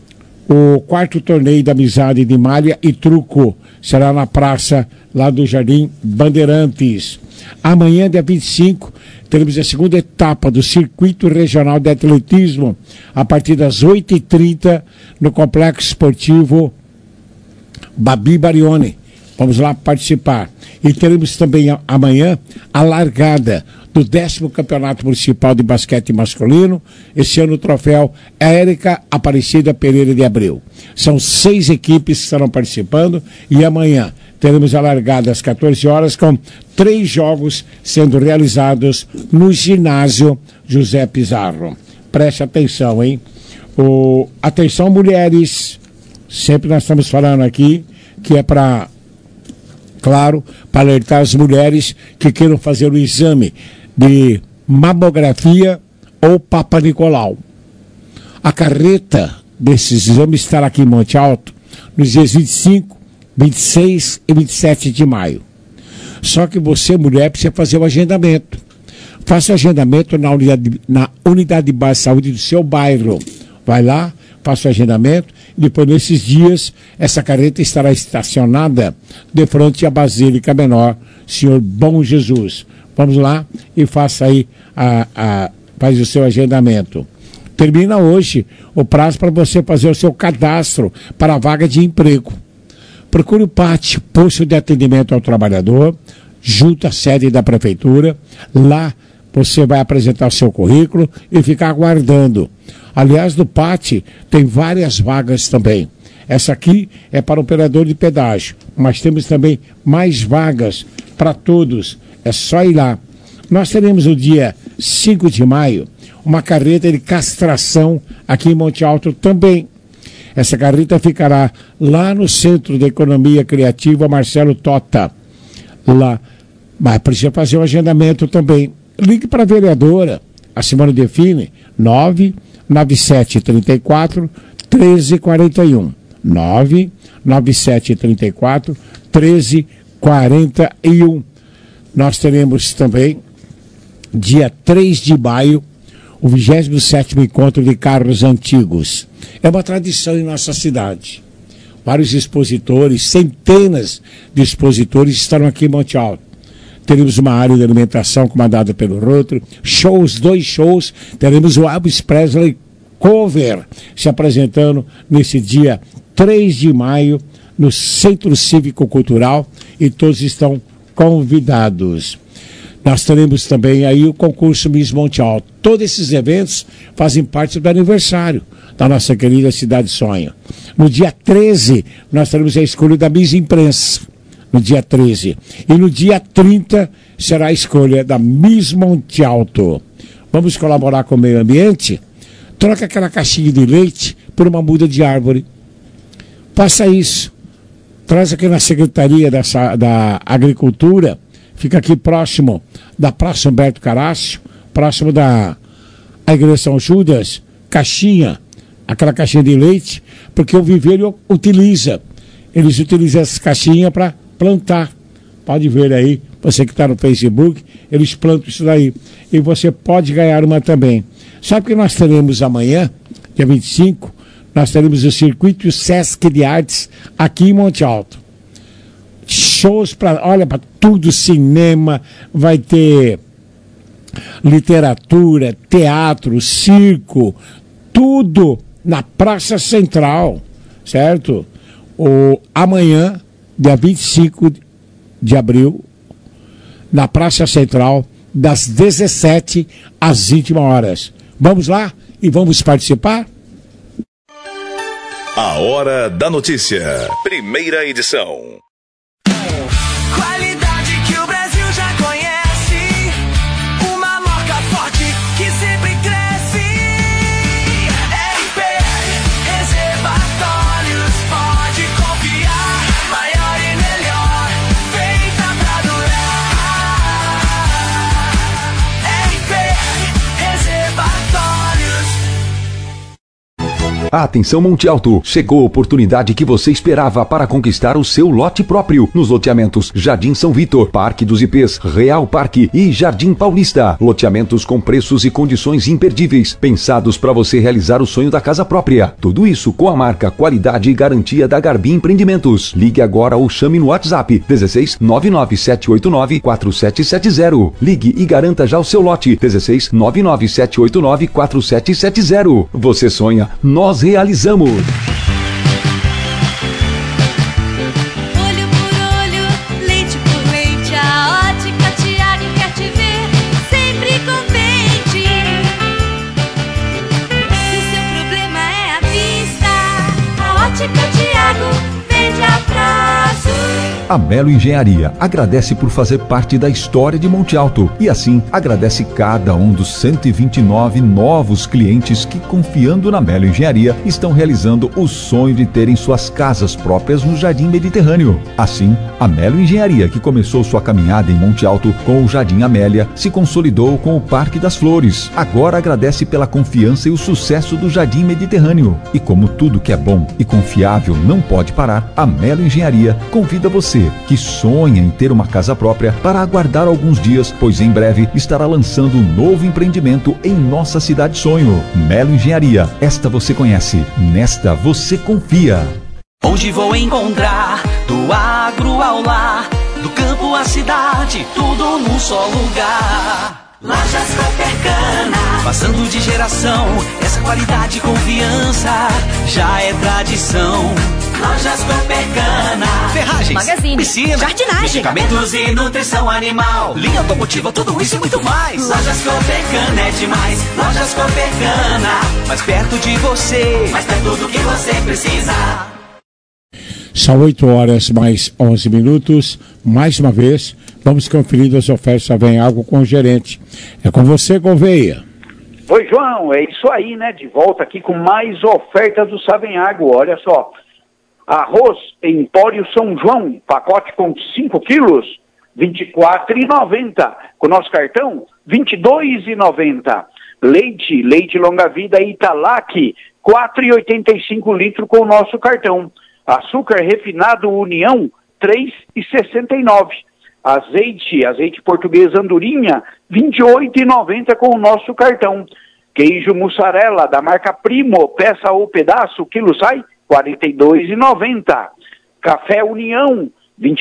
o 4º torneio da amizade de malha e truco. Será na praça lá do Jardim Bandeirantes. Amanhã, dia 25, teremos a segunda etapa do Circuito Regional de Atletismo, a partir das 8h30, no Complexo Esportivo Babi Barione. Vamos lá participar. E teremos também amanhã a largada do 10º Campeonato Municipal de Basquete Masculino. Esse ano o troféu Érica Aparecida Pereira de Abreu. São 6 equipes que estarão participando e amanhã teremos a largada às 14 horas com 3 jogos sendo realizados no ginásio José Pizarro. Preste atenção, hein? Atenção, mulheres. Sempre nós estamos falando aqui que é para, claro, para alertar as mulheres que queiram fazer o exame de mamografia ou Papa Nicolau. A carreta desses exames estará aqui em Monte Alto nos dias 25, 26 e 27 de maio. Só que você, mulher, precisa fazer o agendamento. Faça o agendamento na unidade de base de saúde do seu bairro. Vai lá, faça o agendamento e depois, nesses dias, essa carreta estará estacionada de frente à Basílica Menor Senhor Bom Jesus. Vamos lá e faça aí faz o seu agendamento. Termina hoje o prazo para você fazer o seu cadastro para a vaga de emprego. Procure o PAT, Posto de Atendimento ao Trabalhador, junto à sede da Prefeitura. Lá você vai apresentar o seu currículo e ficar aguardando. Aliás, no PAT tem várias vagas também. Essa aqui é para operador de pedágio, mas temos também mais vagas para todos. É só ir lá. Nós teremos no dia 5 de maio uma carreta de castração aqui em Monte Alto também. Essa carreta ficará lá no Centro de Economia Criativa Marcelo Tota. Lá. Mas precisa fazer o agendamento também. Ligue para a vereadora, a Simone Define, 99734 1341. 99734 1341. Nós teremos também, dia 3 de maio, o 27º Encontro de Carros Antigos. É uma tradição em nossa cidade. Vários expositores, centenas de expositores estarão aqui em Monte Alto. Teremos uma área de alimentação comandada pelo Rotary, shows, 2 shows, teremos o Elvis Presley Cover se apresentando nesse dia 3 de maio no Centro Cívico Cultural e todos estão convidados. Nós teremos também aí o concurso Miss Monte Alto. Todos esses eventos fazem parte do aniversário da nossa querida Cidade Sonho. No dia 13, nós teremos a escolha da Miss Imprensa. No dia 13. E no dia 30 será a escolha da Miss Monte Alto. Vamos colaborar com o meio ambiente? Troca aquela caixinha de leite por uma muda de árvore. Faça isso. traz aqui na Secretaria da Agricultura, fica aqui próximo da Praça Humberto Carácio, próximo da Igreja São Judas, caixinha, aquela caixinha de leite, porque o viveiro eles utilizam essa caixinha para plantar. Pode ver aí, você que está no Facebook, eles plantam isso daí. E você pode ganhar uma também. Sabe que nós teremos amanhã, dia 25, nós teremos o Circuito Sesc de Artes aqui em Monte Alto. Shows para tudo, cinema, vai ter literatura, teatro, circo, tudo na Praça Central, certo? Amanhã, dia 25 de abril, na Praça Central, das 17 às 21 horas. Vamos lá e vamos participar? A Hora da Notícia. Primeira edição. Qualidade que o Brasil já conhece. Uma marca forte que sempre cresce. RPR Reservatórios, pode confiar. Maior e melhor, feita pra durar. RPR Reservatórios. Atenção, Monte Alto! Chegou a oportunidade que você esperava para conquistar o seu lote próprio nos loteamentos Jardim São Vitor, Parque dos Ipês, Real Parque e Jardim Paulista. Loteamentos com preços e condições imperdíveis, pensados para você realizar o sonho da casa própria. Tudo isso com a marca, qualidade e garantia da Garbi Empreendimentos. Ligue agora ou chame no WhatsApp 16 99789 4770. Ligue e garanta já o seu lote 16 99789 4770. Você sonha, nós realizamos. Olho por olho, leite por leite, a Ótica Tiago quer te ver sempre contente. Se o seu problema é a vista, a Ótica Tiago vende a prazo. A Melo Engenharia agradece por fazer parte da história de Monte Alto e assim agradece cada um dos 129 novos clientes que, confiando na Melo Engenharia, estão realizando o sonho de terem suas casas próprias no Jardim Mediterrâneo. Assim, a Melo Engenharia, que começou sua caminhada em Monte Alto com o Jardim Amélia, se consolidou com o Parque das Flores. Agora agradece pela confiança e o sucesso do Jardim Mediterrâneo. E como tudo que é bom e confiável não pode parar, a Melo Engenharia convida você que sonha em ter uma casa própria para aguardar alguns dias, pois em breve estará lançando um novo empreendimento em nossa cidade sonho. Melo Engenharia, esta você conhece, nesta você confia. Onde vou encontrar do agro ao lar, do campo à cidade, tudo num só lugar. Lojas Coopercana, passando de geração, essa qualidade e confiança já é tradição. Lojas Coopercana, ferragens, magazine, piscina, jardinagem, medicamentos e nutrição animal, linha automotiva, tudo isso e muito mais. Lojas Coopercana é demais. Lojas Coopercana, mais perto de você, mais perto do que você precisa. São 8 horas mais 11 minutos. Mais uma vez, vamos conferir as ofertas Savenhago com o gerente. É com você, Gouveia. Oi, João, é isso aí, né? De volta aqui com mais ofertas do Savenhago. Olha só, arroz Empório São João, pacote com 5 quilos, R$ 24,90. Com o nosso cartão, R$ 22,90. Leite longa vida Italac, R$ 4,85 litro com o nosso cartão. Açúcar refinado União, R$ 3,69. Azeite português Andorinha, R$ 28,90 com o nosso cartão. Queijo mussarela da marca Primo, peça ou pedaço, quilo sai R$ 42,90. Café União, R$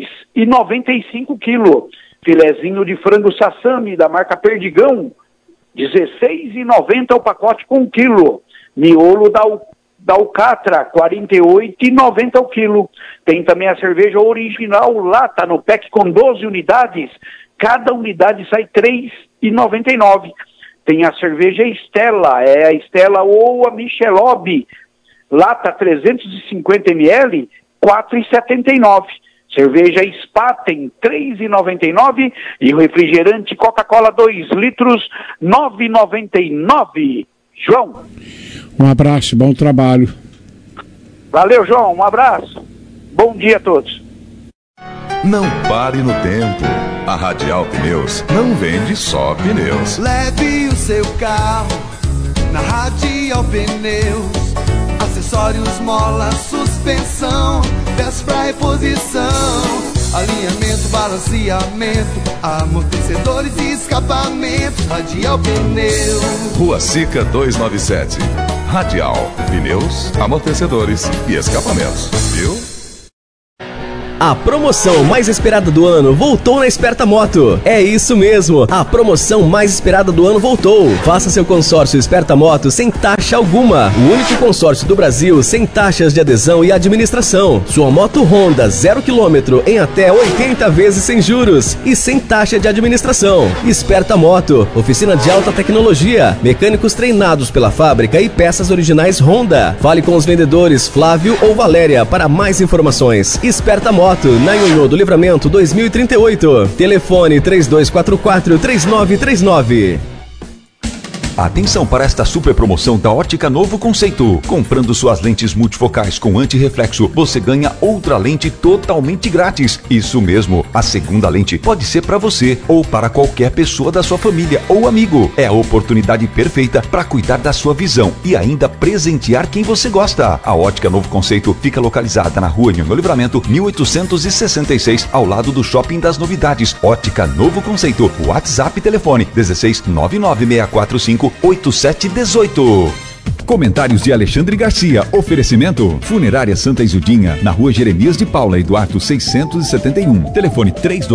22,95 quilo. Filezinho de frango Sassami da marca Perdigão, R$ 16,90 o pacote com quilo. Miolo da Alcatra, R$ 48,90 o quilo. Tem também a cerveja original lata no pack com 12 unidades. Cada unidade sai R$ 3,99. Tem a cerveja Estela, é a Estela ou a Michelob, lata 350 ml, R$ 4,79. Cerveja Spaten, R$ 3,99. E o refrigerante Coca-Cola 2 litros, R$ 9,99. João. Um abraço, bom trabalho. Valeu, João, um abraço. Bom Bom dia a todos. Não pare no tempo. A Radial Pneus não vende só pneus. Leve o seu carro na Radial Pneus. Acessórios, mola, suspensão, peças pra reposição, alinhamento, balanceamento, amortecedores e escapamentos. Radial Pneus. Rua Sica 297. Radial Pneus, amortecedores e escapamentos. Viu? A promoção mais esperada do ano voltou na Esperta Moto. É isso mesmo, a promoção mais esperada do ano voltou. Faça seu consórcio Esperta Moto sem taxa alguma. O único consórcio do Brasil sem taxas de adesão e administração. Sua moto Honda 0 km em até 80 vezes sem juros e sem taxa de administração. Esperta Moto, oficina de alta tecnologia, mecânicos treinados pela fábrica e peças originais Honda. Fale com os vendedores Flávio ou Valéria para mais informações. Esperta Moto, na Ionho do Livramento 2038. Telefone 3244-3939. Atenção para esta super promoção da Ótica Novo Conceito. Comprando suas lentes multifocais com antirreflexo, você ganha outra lente totalmente grátis. Isso mesmo, a segunda lente pode ser para você ou para qualquer pessoa da sua família ou amigo. É a oportunidade perfeita para cuidar da sua visão e ainda presentear quem você gosta. A Ótica Novo Conceito fica localizada na Rua Ionho Livramento 1866, ao lado do Shopping das Novidades. Ótica Novo Conceito. WhatsApp e telefone 16 996458718. Comentários de Alexandre Garcia. Oferecimento Funerária Santa Isudinha, na Rua Jeremias de Paula, Eduardo 671. Telefone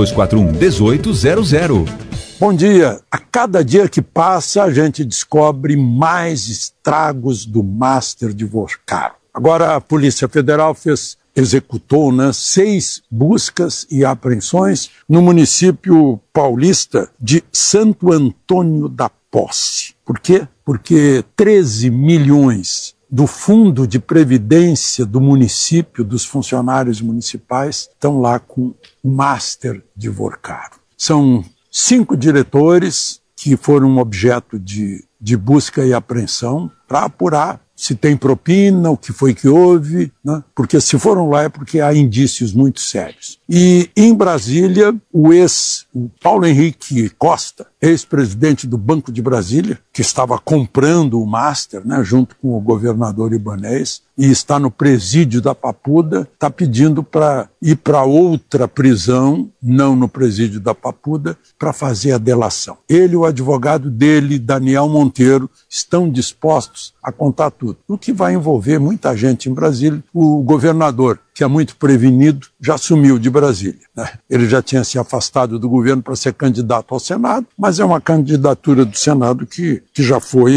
3241-1800. Bom dia. A cada dia que passa, a gente descobre mais estragos do Master de Vocaro. Agora a Polícia Federal executou 6 buscas e apreensões no município paulista de Santo Antônio da Posse. Por quê? Porque 13 milhões do fundo de previdência do município, dos funcionários municipais, estão lá com o Master de Vocaro. São 5 diretores que foram objeto de busca e apreensão para apurar se tem propina, o que foi que houve, né? Porque se foram lá é porque há indícios muito sérios. E em Brasília, o Paulo Henrique Costa, ex-presidente do Banco de Brasília, que estava comprando o Master, né, junto com o governador Ibanez, e está no presídio da Papuda, está pedindo para ir para outra prisão, não no presídio da Papuda, para fazer a delação. Ele e o advogado dele, Daniel Monteiro, estão dispostos a contar tudo. O que vai envolver muita gente em Brasília. O governador, que é muito prevenido, já sumiu de Brasília, né? Ele já tinha se afastado do governo para ser candidato ao Senado, mas é uma candidatura do Senado que já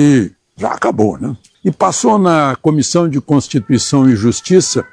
acabou, né? E passou na Comissão de Constituição e Justiça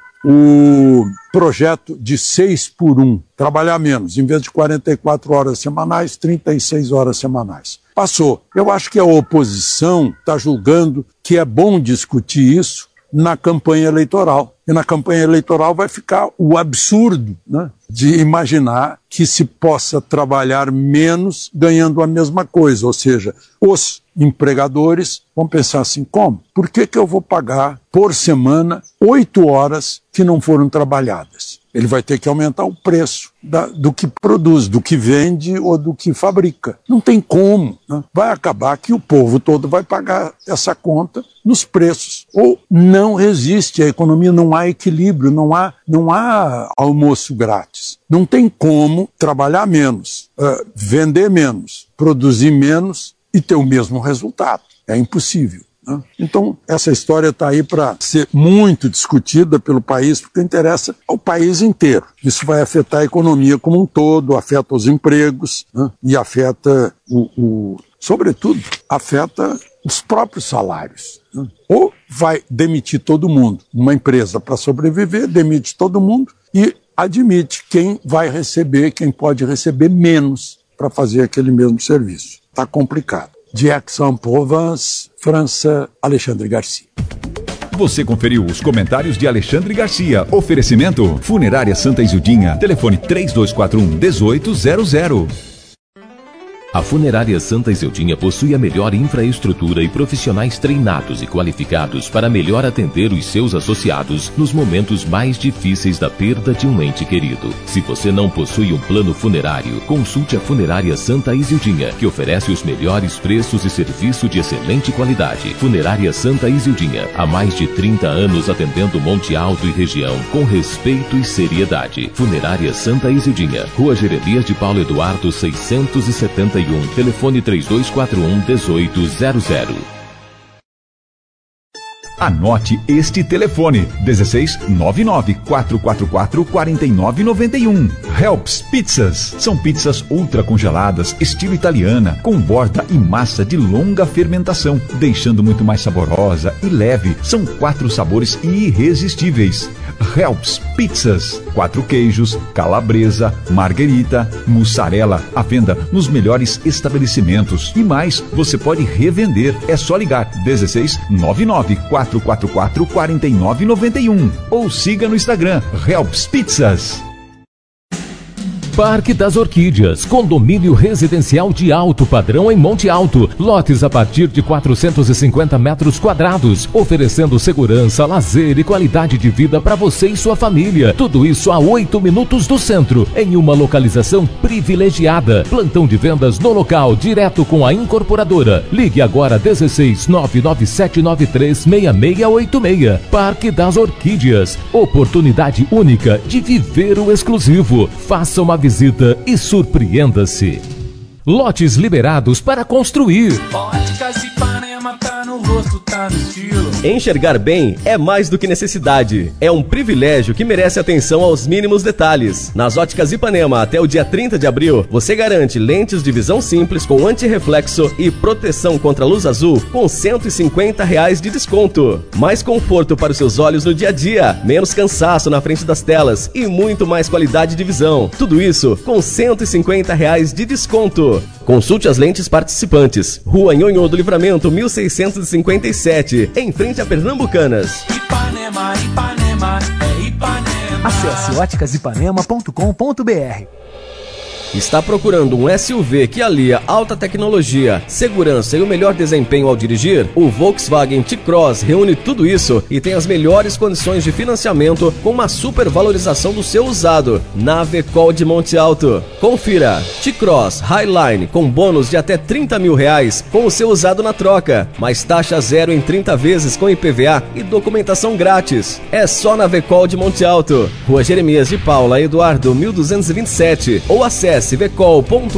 o projeto de 6x1, trabalhar menos, em vez de 44 horas semanais, 36 horas semanais. Passou. Eu acho que a oposição está julgando que é bom discutir isso na campanha eleitoral. E na campanha eleitoral vai ficar o absurdo, né, de imaginar que se possa trabalhar menos ganhando a mesma coisa. Ou seja, os empregadores vão pensar assim, como? Por que eu vou pagar por semana 8 horas que não foram trabalhadas? Ele vai ter que aumentar o preço do que produz, do que vende ou do que fabrica. Não tem como, né? Vai acabar que o povo todo vai pagar essa conta nos preços. Ou não resiste, a economia não há equilíbrio, não há almoço grátis. Não tem como trabalhar menos, vender menos, produzir menos e ter o mesmo resultado. É impossível. Então, essa história está aí para ser muito discutida pelo país, porque interessa ao país inteiro. Isso vai afetar a economia como um todo, afeta os empregos, né? E afeta, sobretudo, afeta os próprios salários, né? Ou vai demitir todo mundo. Uma empresa, para sobreviver, demite todo mundo e admite quem vai receber, quem pode receber menos para fazer aquele mesmo serviço. Está complicado. De Aix-en-Provence, França, Alexandre Garcia. Você conferiu os comentários de Alexandre Garcia. Oferecimento Funerária Santa Isudinha. Telefone 3241-1800. A Funerária Santa Izildinha possui a melhor infraestrutura e profissionais treinados e qualificados para melhor atender os seus associados nos momentos mais difíceis da perda de um ente querido. Se você não possui um plano funerário, consulte a Funerária Santa Izildinha, que oferece os melhores preços e serviço de excelente qualidade. Funerária Santa Izildinha, há mais de 30 anos atendendo Monte Alto e região com respeito e seriedade. Funerária Santa Izildinha, Rua Jeremias de Paulo Eduardo 671, telefone 3241-1800. Anote este telefone: 1699-444-4991. Helps Pizzas. São pizzas ultra congeladas, estilo italiana, com borda e massa de longa fermentação, deixando muito mais saborosa e leve. São 4 sabores irresistíveis. Helps Pizzas. 4 queijos, calabresa, marguerita, mussarela. À venda nos melhores estabelecimentos. E mais, você pode revender. É só ligar: 1699-444-4991. Ou siga no Instagram, Helps Pizzas. Parque das Orquídeas, condomínio residencial de alto padrão em Monte Alto, lotes a partir de 450 metros quadrados, oferecendo segurança, lazer e qualidade de vida para você e sua família. Tudo isso a 8 minutos do centro, em uma localização privilegiada. Plantão de vendas no local, direto com a incorporadora. Ligue agora 16997936686. Parque das Orquídeas, oportunidade única de viver o exclusivo. Faça uma visita e surpreenda-se. Lotes liberados para construir. Óticas Ipanema, tá no rosto, tá no estilo. Enxergar bem é mais do que necessidade. É um privilégio que merece atenção aos mínimos detalhes. Nas Óticas Ipanema, até o dia 30 de abril, você garante lentes de visão simples com antirreflexo e proteção contra luz azul com R$150 de desconto. Mais conforto para os seus olhos no dia a dia, menos cansaço na frente das telas e muito mais qualidade de visão. Tudo isso com R$150 de desconto. Consulte as lentes participantes. Rua Nhonhô do Livramento, 1657, em frente a Pernambucanas. Ipanema, Ipanema, é Ipanema. Acesse óticasipanema.com.br. Está procurando um SUV que alia alta tecnologia, segurança e o melhor desempenho ao dirigir? O Volkswagen T-Cross reúne tudo isso e tem as melhores condições de financiamento com uma super valorização do seu usado na Vecol de Monte Alto. Confira: T-Cross Highline com bônus de até R$30 mil com o seu usado na troca, mais taxa zero em 30 vezes com IPVA e documentação grátis. É só na Vecol de Monte Alto, Rua Jeremias de Paula Eduardo 1227, ou acesse vecol.com.br.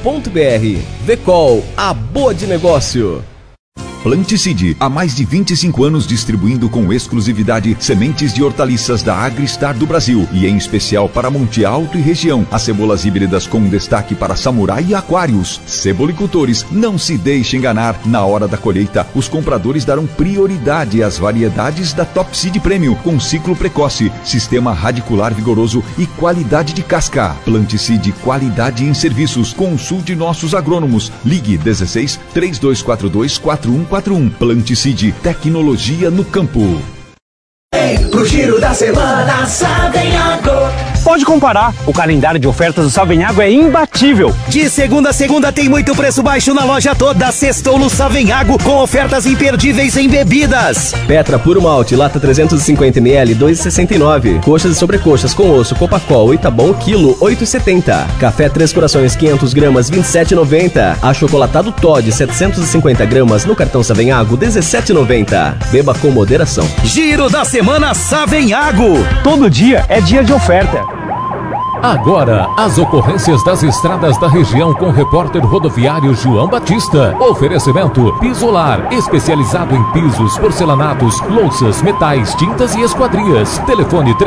Vecol, a boa de negócio. Planticide, há mais de 25 anos distribuindo com exclusividade sementes de hortaliças da Agristar do Brasil e em especial para Monte Alto e região. As cebolas híbridas com destaque para Samurai e Aquários. Cebolicultores, não se deixe enganar. Na hora da colheita, os compradores darão prioridade às variedades da Top Seed Premium com ciclo precoce, sistema radicular vigoroso e qualidade de casca. Planticide, qualidade em serviços. Consulte nossos agrônomos. Ligue 16 3242 4141. Planticide, tecnologia no campo. Pro giro da semana, Savenhago. Pode comparar, o calendário de ofertas do Savenhago é imbatível. De segunda a segunda tem muito preço baixo na loja toda. Sextou no Savenhago com ofertas imperdíveis em bebidas. Petra Puro Malte, lata 350ml, 2,69. Coxas e sobrecoxas com osso Copacol e Itabom, quilo, 8,70. Café Três Corações, 500 gramas, 27,90. Achocolatado Toddy, 750 gramas, no cartão Savenhago, 17,90. Beba com moderação. Giro da semana Savenhago. Todo dia é dia de oferta. Agora, as ocorrências das estradas da região com o repórter rodoviário João Batista. Oferecimento Pisolar, especializado em pisos, porcelanatos, louças, metais, tintas e esquadrias. Telefone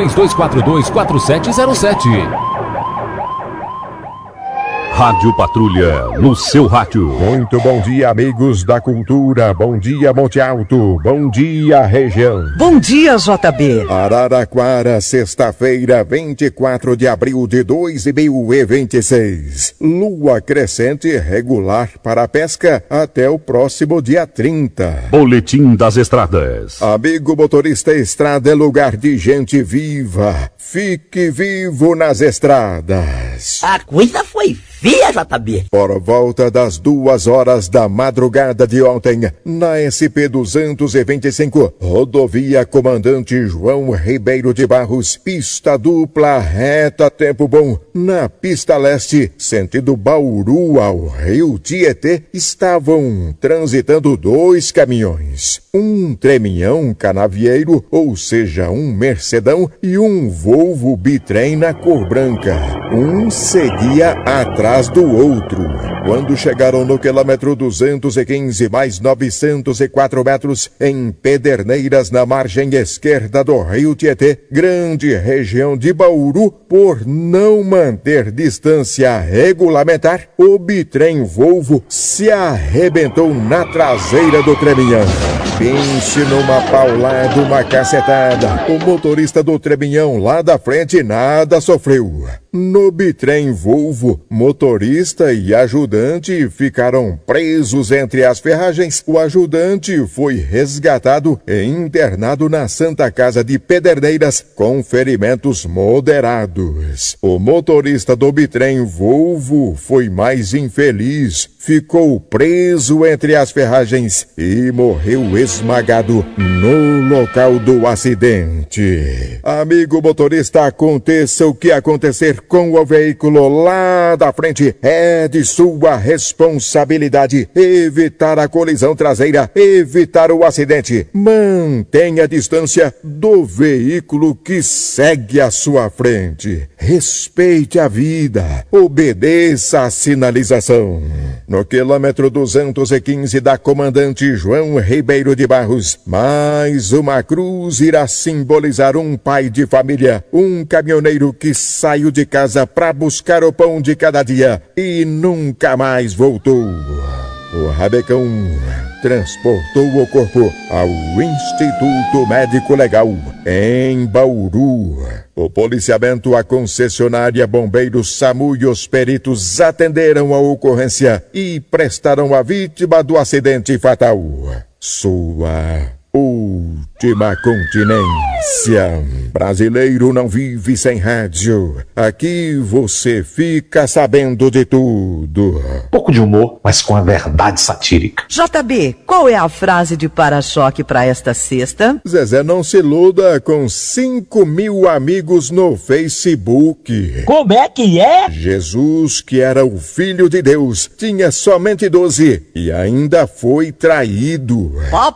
3242-4707. Rádio Patrulha, no seu rádio. Muito bom dia, amigos da cultura. Bom dia, Monte Alto. Bom dia, região. Bom dia, JB. Araraquara, sexta-feira, 24 de abril de 2026. Lua crescente regular para a pesca até o próximo dia 30. Boletim das estradas. Amigo motorista, estrada é lugar de gente viva. Fique vivo nas estradas. A coisa foi Confia, JB. Por volta das 2 horas da madrugada de ontem, na SP-225, rodovia Comandante João Ribeiro de Barros, pista dupla reta tempo bom. Na pista leste, sentido Bauru ao Rio Tietê, estavam transitando 2 caminhões. Um tremião canavieiro, ou seja, um Mercedão, e um Volvo bitrem na cor branca. Um seguia atrás do outro. Quando chegaram no quilômetro 215 mais 904 metros, em Pederneiras, na margem esquerda do Rio Tietê, grande região de Bauru, por não manter distância regulamentar, o bitrem Volvo se arrebentou na traseira do tremião. Pense numa paulada, uma cacetada. O motorista do tremião lá da frente nada sofreu. No bitrem Volvo, motorista e ajudante ficaram presos entre as ferragens. O ajudante foi resgatado e internado na Santa Casa de Pederneiras com ferimentos moderados. O motorista do bitrem Volvo foi mais infeliz. Ficou preso entre as ferragens e morreu esmagado no local do acidente. Amigo motorista, aconteça o que acontecer com o veículo lá da frente, é de sua responsabilidade evitar a colisão traseira, evitar o acidente. Mantenha a distância do veículo que segue à sua frente. Respeite a vida, obedeça a sinalização. No quilômetro 215 da Comandante João Ribeiro de Barros, mais uma cruz irá simbolizar um pai de família, um caminhoneiro que saiu de casa para buscar o pão de cada dia e nunca mais voltou. O rabecão transportou o corpo ao Instituto Médico Legal, em Bauru. O policiamento, a concessionária, bombeiros, SAMU e os peritos atenderam a ocorrência e prestaram a vítima do acidente fatal sua última continência. Brasileiro não vive sem rádio. Aqui você fica sabendo de tudo. Pouco de humor, mas com a verdade satírica. JB, qual é a frase de para-choque para esta sexta? Zezé não se iluda com 5.000 amigos no Facebook. Como é que é? Jesus, que era o Filho de Deus, tinha somente 12 e ainda foi traído.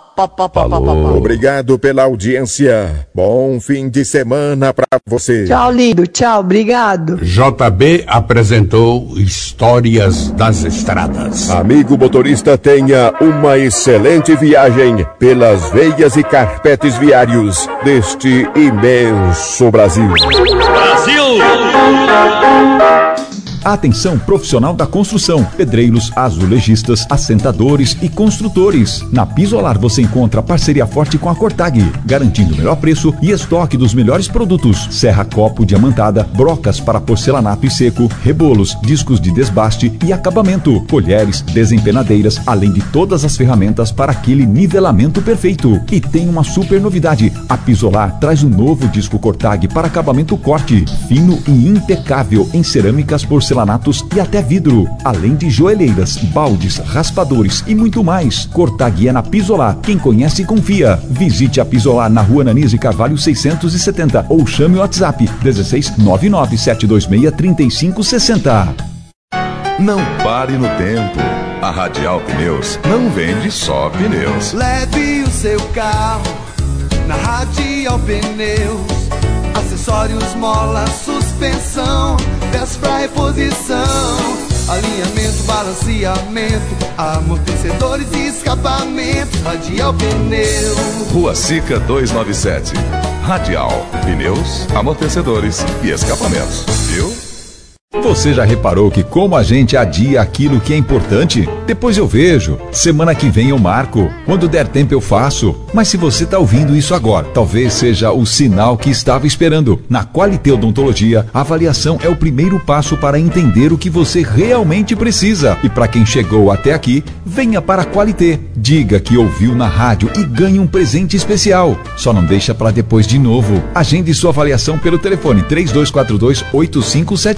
Obrigado pela audiência. Bom fim de semana pra você. Tchau, lindo. Tchau, obrigado. JB apresentou Histórias das Estradas. Amigo motorista, tenha uma excelente viagem pelas veias e carpetes viários deste imenso Brasil. Brasil! Atenção profissional da construção, pedreiros, azulejistas, assentadores e construtores. Na Pisolar você encontra parceria forte com a Cortag, garantindo o melhor preço e estoque dos melhores produtos. Serra copo diamantada, brocas para porcelanato e seco, rebolos, discos de desbaste e acabamento, colheres, desempenadeiras, além de todas as ferramentas para aquele nivelamento perfeito. E tem uma super novidade, a Pisolar traz um novo disco Cortag para acabamento corte, fino e impecável em cerâmicas, porcelanatos e até vidro, além de joelheiras, baldes, raspadores e muito mais. Cortag é na Pisolar. Quem conhece, confia. Visite a Pisolar na Rua Nanise Carvalho 670 ou chame o WhatsApp 16 99 726 3560. Não pare no tempo. A Radial Pneus não vende só pneus. Leve o seu carro na Radial Pneus. Acessórios, mola, suspensão, peças pra reposição, alinhamento, balanceamento, amortecedores e escapamentos. Radial Pneus. Rua Sica 297. Radial Pneus, amortecedores e escapamentos. Viu? Você já reparou que como a gente adia aquilo que é importante? Depois eu vejo, semana que vem eu marco, quando der tempo eu faço. Mas se você está ouvindo isso agora, talvez seja o sinal que estava esperando. Na Qualité Odontologia, a avaliação é o primeiro passo para entender o que você realmente precisa. E para quem chegou até aqui, venha para a Qualité. Diga que ouviu na rádio e ganhe um presente especial. Só não deixa para depois de novo. Agende sua avaliação pelo telefone 3242-8571.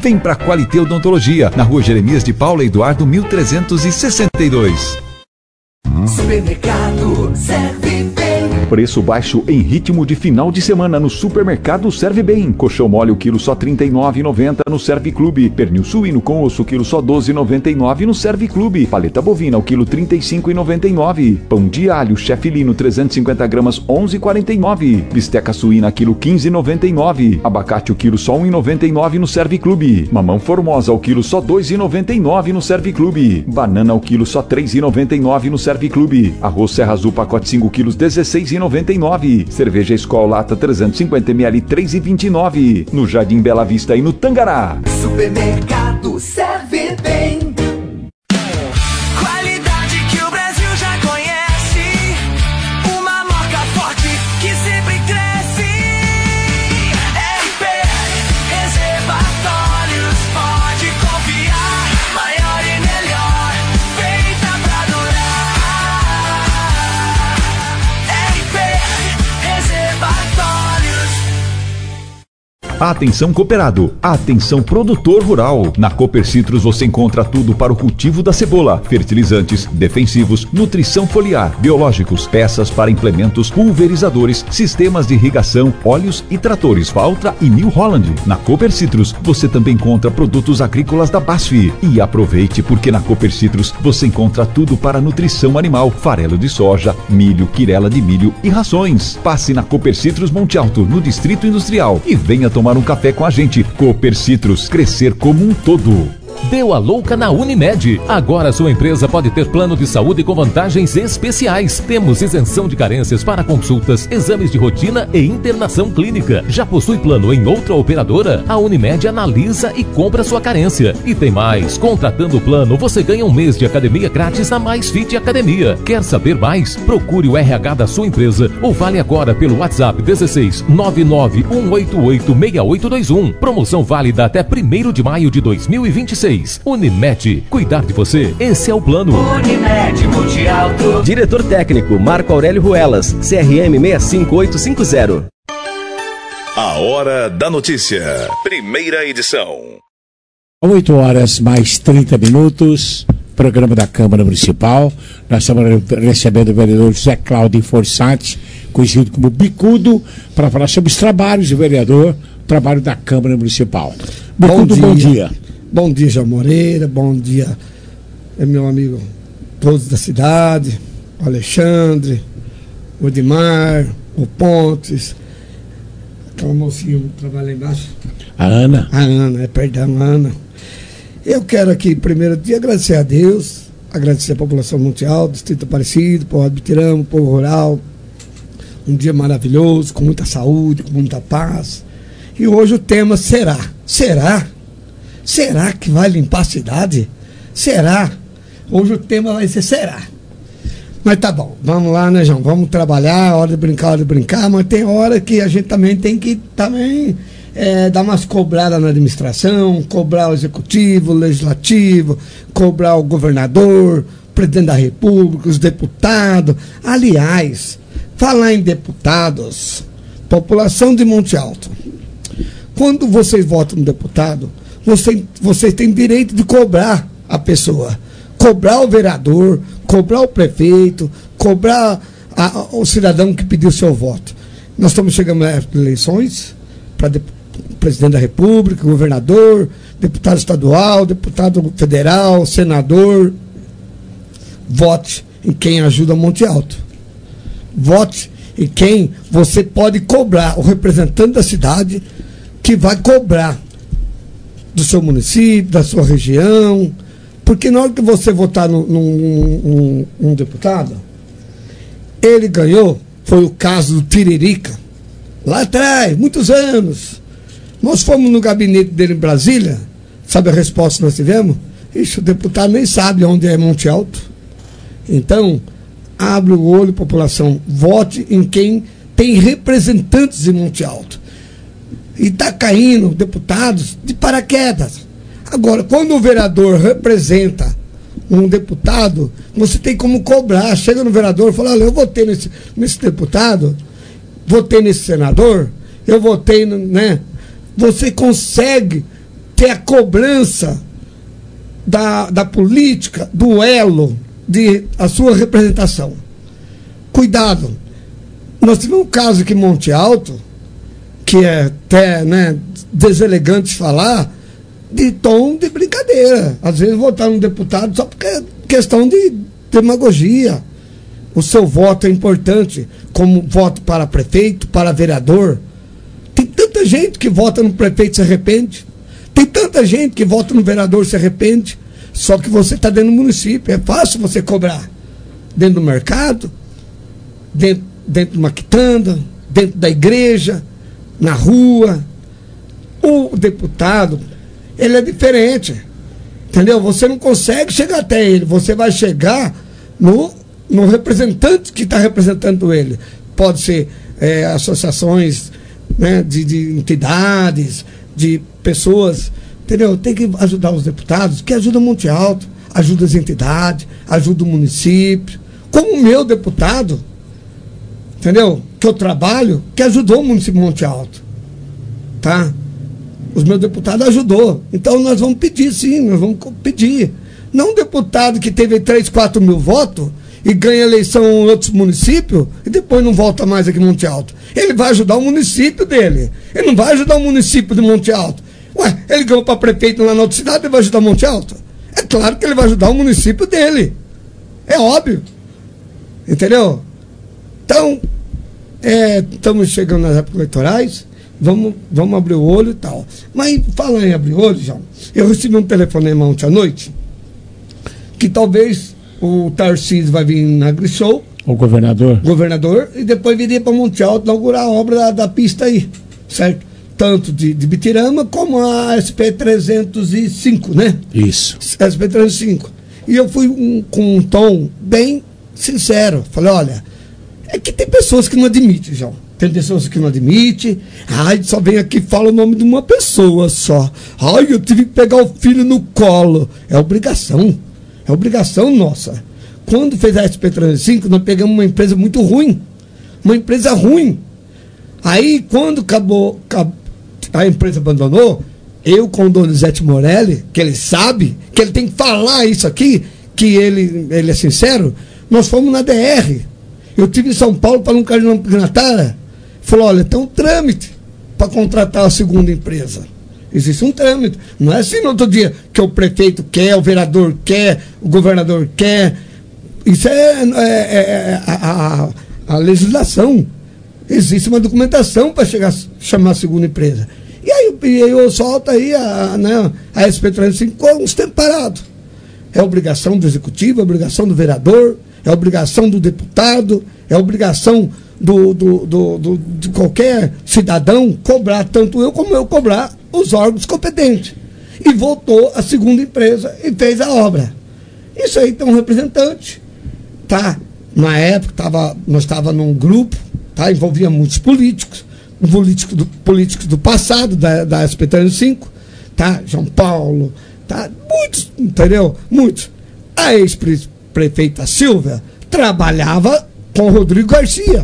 Vem pra Qualité Odontologia, na Rua Jeremias de Paula Eduardo 1362. Supermercado Serve Bem. Preço baixo em ritmo de final de semana no Supermercado Serve Bem. Colchão mole o quilo só R$ 39,90 no Serve Clube. Pernil suíno com osso o quilo só R$ 12,99 no Serve Clube. Paleta bovina o quilo R$ 35,99. Pão de alho chefe lino 350 gramas R$ 11,49. Bisteca suína quilo R$ 15,99. Abacate o quilo só R$ 1,99 no Serve Clube. Mamão formosa o quilo só R$ 2,99 no Serve Clube. Banana o quilo só R$ 3,99 no Serve Clube. Arroz Serra Azul pacote 5 quilos R$ 16,99. Cerveja Skol lata 350 ml R$ 3,29. No Jardim Bela Vista e no Tangará. Supermercado Serve Bem. Qualidade que o Brasil já conhece. Uma marca forte que sempre cresce. RP Reservatórios, pode confiar. Maior e melhor, feita pra durar. RP Reservatórios. Atenção cooperado, atenção produtor rural. Na Cooper Citrus você encontra tudo para o cultivo da cebola: fertilizantes, defensivos, nutrição foliar, biológicos, peças para implementos, pulverizadores, sistemas de irrigação, óleos e tratores Valtra e New Holland. Na Cooper Citrus você também encontra produtos agrícolas da BASF. E aproveite, porque na Cooper Citrus você encontra tudo para nutrição animal: farelo de soja, milho, quirela de milho e rações. Passe na Cooper Citrus Monte Alto, no Distrito Industrial, e venha tomar um café com a gente. Cooper Citrus, crescer como um todo. Deu a louca na Unimed. Agora sua empresa pode ter plano de saúde com vantagens especiais. Temos isenção de carências para consultas, exames de rotina e internação clínica. Já possui plano em outra operadora? A Unimed analisa e compra sua carência. E tem mais, contratando o plano você ganha um mês de academia grátis na Mais Fit Academia. Quer saber mais? Procure o RH da sua empresa ou fale agora pelo WhatsApp 16 991886821. Promoção válida até 1º de maio de 2026. Unimed, cuidar de você, esse é o plano. Unimed Monte Alto. Diretor técnico Marco Aurélio Ruelas, CRM 65850. A Hora da Notícia, primeira edição. 8 horas mais 30 minutos, programa da Câmara Municipal. Nós estamos recebendo o vereador José Cláudio Forsatti, conhecido como Bicudo, para falar sobre os trabalhos do vereador, trabalho da Câmara Municipal. Bicudo, bom dia. Bom dia, João Moreira, bom dia, meu amigo, todos da cidade, o Alexandre, o Edmar, o Pontes, aquela mocinha que trabalha lá embaixo. A Ana, perdão, a Ana. Eu quero aqui, primeiro dia, agradecer a Deus, agradecer a população Monte Alto, Distrito Aparecido, povo de Bitirama, povo rural. Um dia maravilhoso, com muita saúde, com muita paz. E hoje o tema será que vai limpar a cidade? Será? Hoje o tema vai ser será. Mas tá bom, vamos lá, né, João? Vamos trabalhar, hora de brincar, mas tem hora que a gente também tem que dar umas cobradas na administração, cobrar o executivo, o legislativo, cobrar o governador, o presidente da república, os deputados. Aliás, falar em deputados, população de Monte Alto, quando vocês votam no deputado, vocês têm direito de cobrar a pessoa, cobrar o vereador, cobrar o prefeito, cobrar o cidadão que pediu seu voto. Nós estamos chegando às eleições para presidente da república, governador, deputado estadual, deputado federal, senador. Vote em quem ajuda Monte Alto. Vote em quem você pode cobrar, o representante da cidade que vai cobrar do seu município, da sua região, porque na hora que você votar num deputado, ele ganhou, foi o caso do Tiririca, lá atrás, muitos anos. Nós fomos no gabinete dele em Brasília, sabe a resposta que nós tivemos? Ixi, o deputado nem sabe onde é Monte Alto. Então, abre o olho, população, vote em quem tem representantes em Monte Alto. E está caindo deputados de paraquedas. Agora, quando o vereador representa um deputado, você tem como cobrar. Chega no vereador e fala: olha, eu votei nesse deputado, votei nesse senador, eu votei, né? Você consegue ter a cobrança da política, do elo, de a sua representação. Cuidado. Nós tivemos um caso aqui em Monte Alto, que é até, né, deselegante falar, de tom de brincadeira. Às vezes votar um deputado só porque é questão de demagogia. O seu voto é importante, como voto para prefeito, para vereador. Tem tanta gente que vota no prefeito e se arrepende. Tem tanta gente que vota no vereador e se arrepende. Só que você está dentro do município. É fácil você cobrar. Dentro do mercado, dentro de uma quitanda, dentro da igreja, na rua. O deputado, ele é diferente. Entendeu? Você não consegue chegar até ele. Você vai chegar no representante que está representando ele. Pode ser associações, né, de entidades, de pessoas, entendeu? Tem que ajudar os deputados, que ajuda Monte Alto, ajuda as entidades, ajuda o município. Como o meu deputado, entendeu? Que eu trabalho, que ajudou o município de Monte Alto. Tá? Os meus deputados ajudou. Então nós vamos pedir, sim, nós vamos pedir. Não um deputado que teve 3, 4 mil votos e ganha eleição em outros municípios e depois não volta mais aqui em Monte Alto. Ele vai ajudar o município dele. Ele não vai ajudar o município de Monte Alto. Ué, ele ganhou para prefeito lá na outra cidade, ele vai ajudar Monte Alto? É claro que ele vai ajudar o município dele. É óbvio. Entendeu? Então, estamos chegando nas épocas eleitorais, vamos abrir o olho e tal. Mas, falando em abrir o olho, João, eu recebi um telefonema ontem à noite, que talvez o Tarcísio vai vir na Grishow. O governador, e depois viria para Monte Alto inaugurar a obra da pista aí, certo? Tanto de Bitirama como a SP-305, né? Isso. SP-305. E eu fui com um tom bem sincero. Falei, olha, é que tem pessoas que não admitem, João. Tem pessoas que não admitem. Ai, só vem aqui e fala o nome de uma pessoa só. Ai, eu tive que pegar o filho no colo. É obrigação. É obrigação nossa. Quando fez a SP-305, nós pegamos uma empresa muito ruim. Uma empresa ruim. Aí, quando acabou a empresa abandonou, eu com o Donizete Morelli, que ele sabe, que ele tem que falar isso aqui, que ele é sincero, nós fomos na DR. Eu estive em São Paulo para um carnal Natara. Falou, olha, tem um trâmite para contratar a segunda empresa. Existe um trâmite. Não é assim no outro dia que o prefeito quer, o vereador quer, o governador quer. Isso é a legislação. Existe uma documentação para chamar a segunda empresa. E aí eu solto aí a SP-305 com uns tempos parados. É obrigação do executivo, é obrigação do vereador, é obrigação do deputado, é obrigação de qualquer cidadão cobrar, tanto eu como eu cobrar os órgãos competentes. E voltou a segunda empresa e fez a obra. Isso aí tem um representante, tá? Na época nós estávamos num grupo, tá? Envolvia muitos políticos do passado, da SP-305, tá? João Paulo, tá? Muitos, entendeu? Muitos. A ex-prefeita Silvia trabalhava com o Rodrigo Garcia.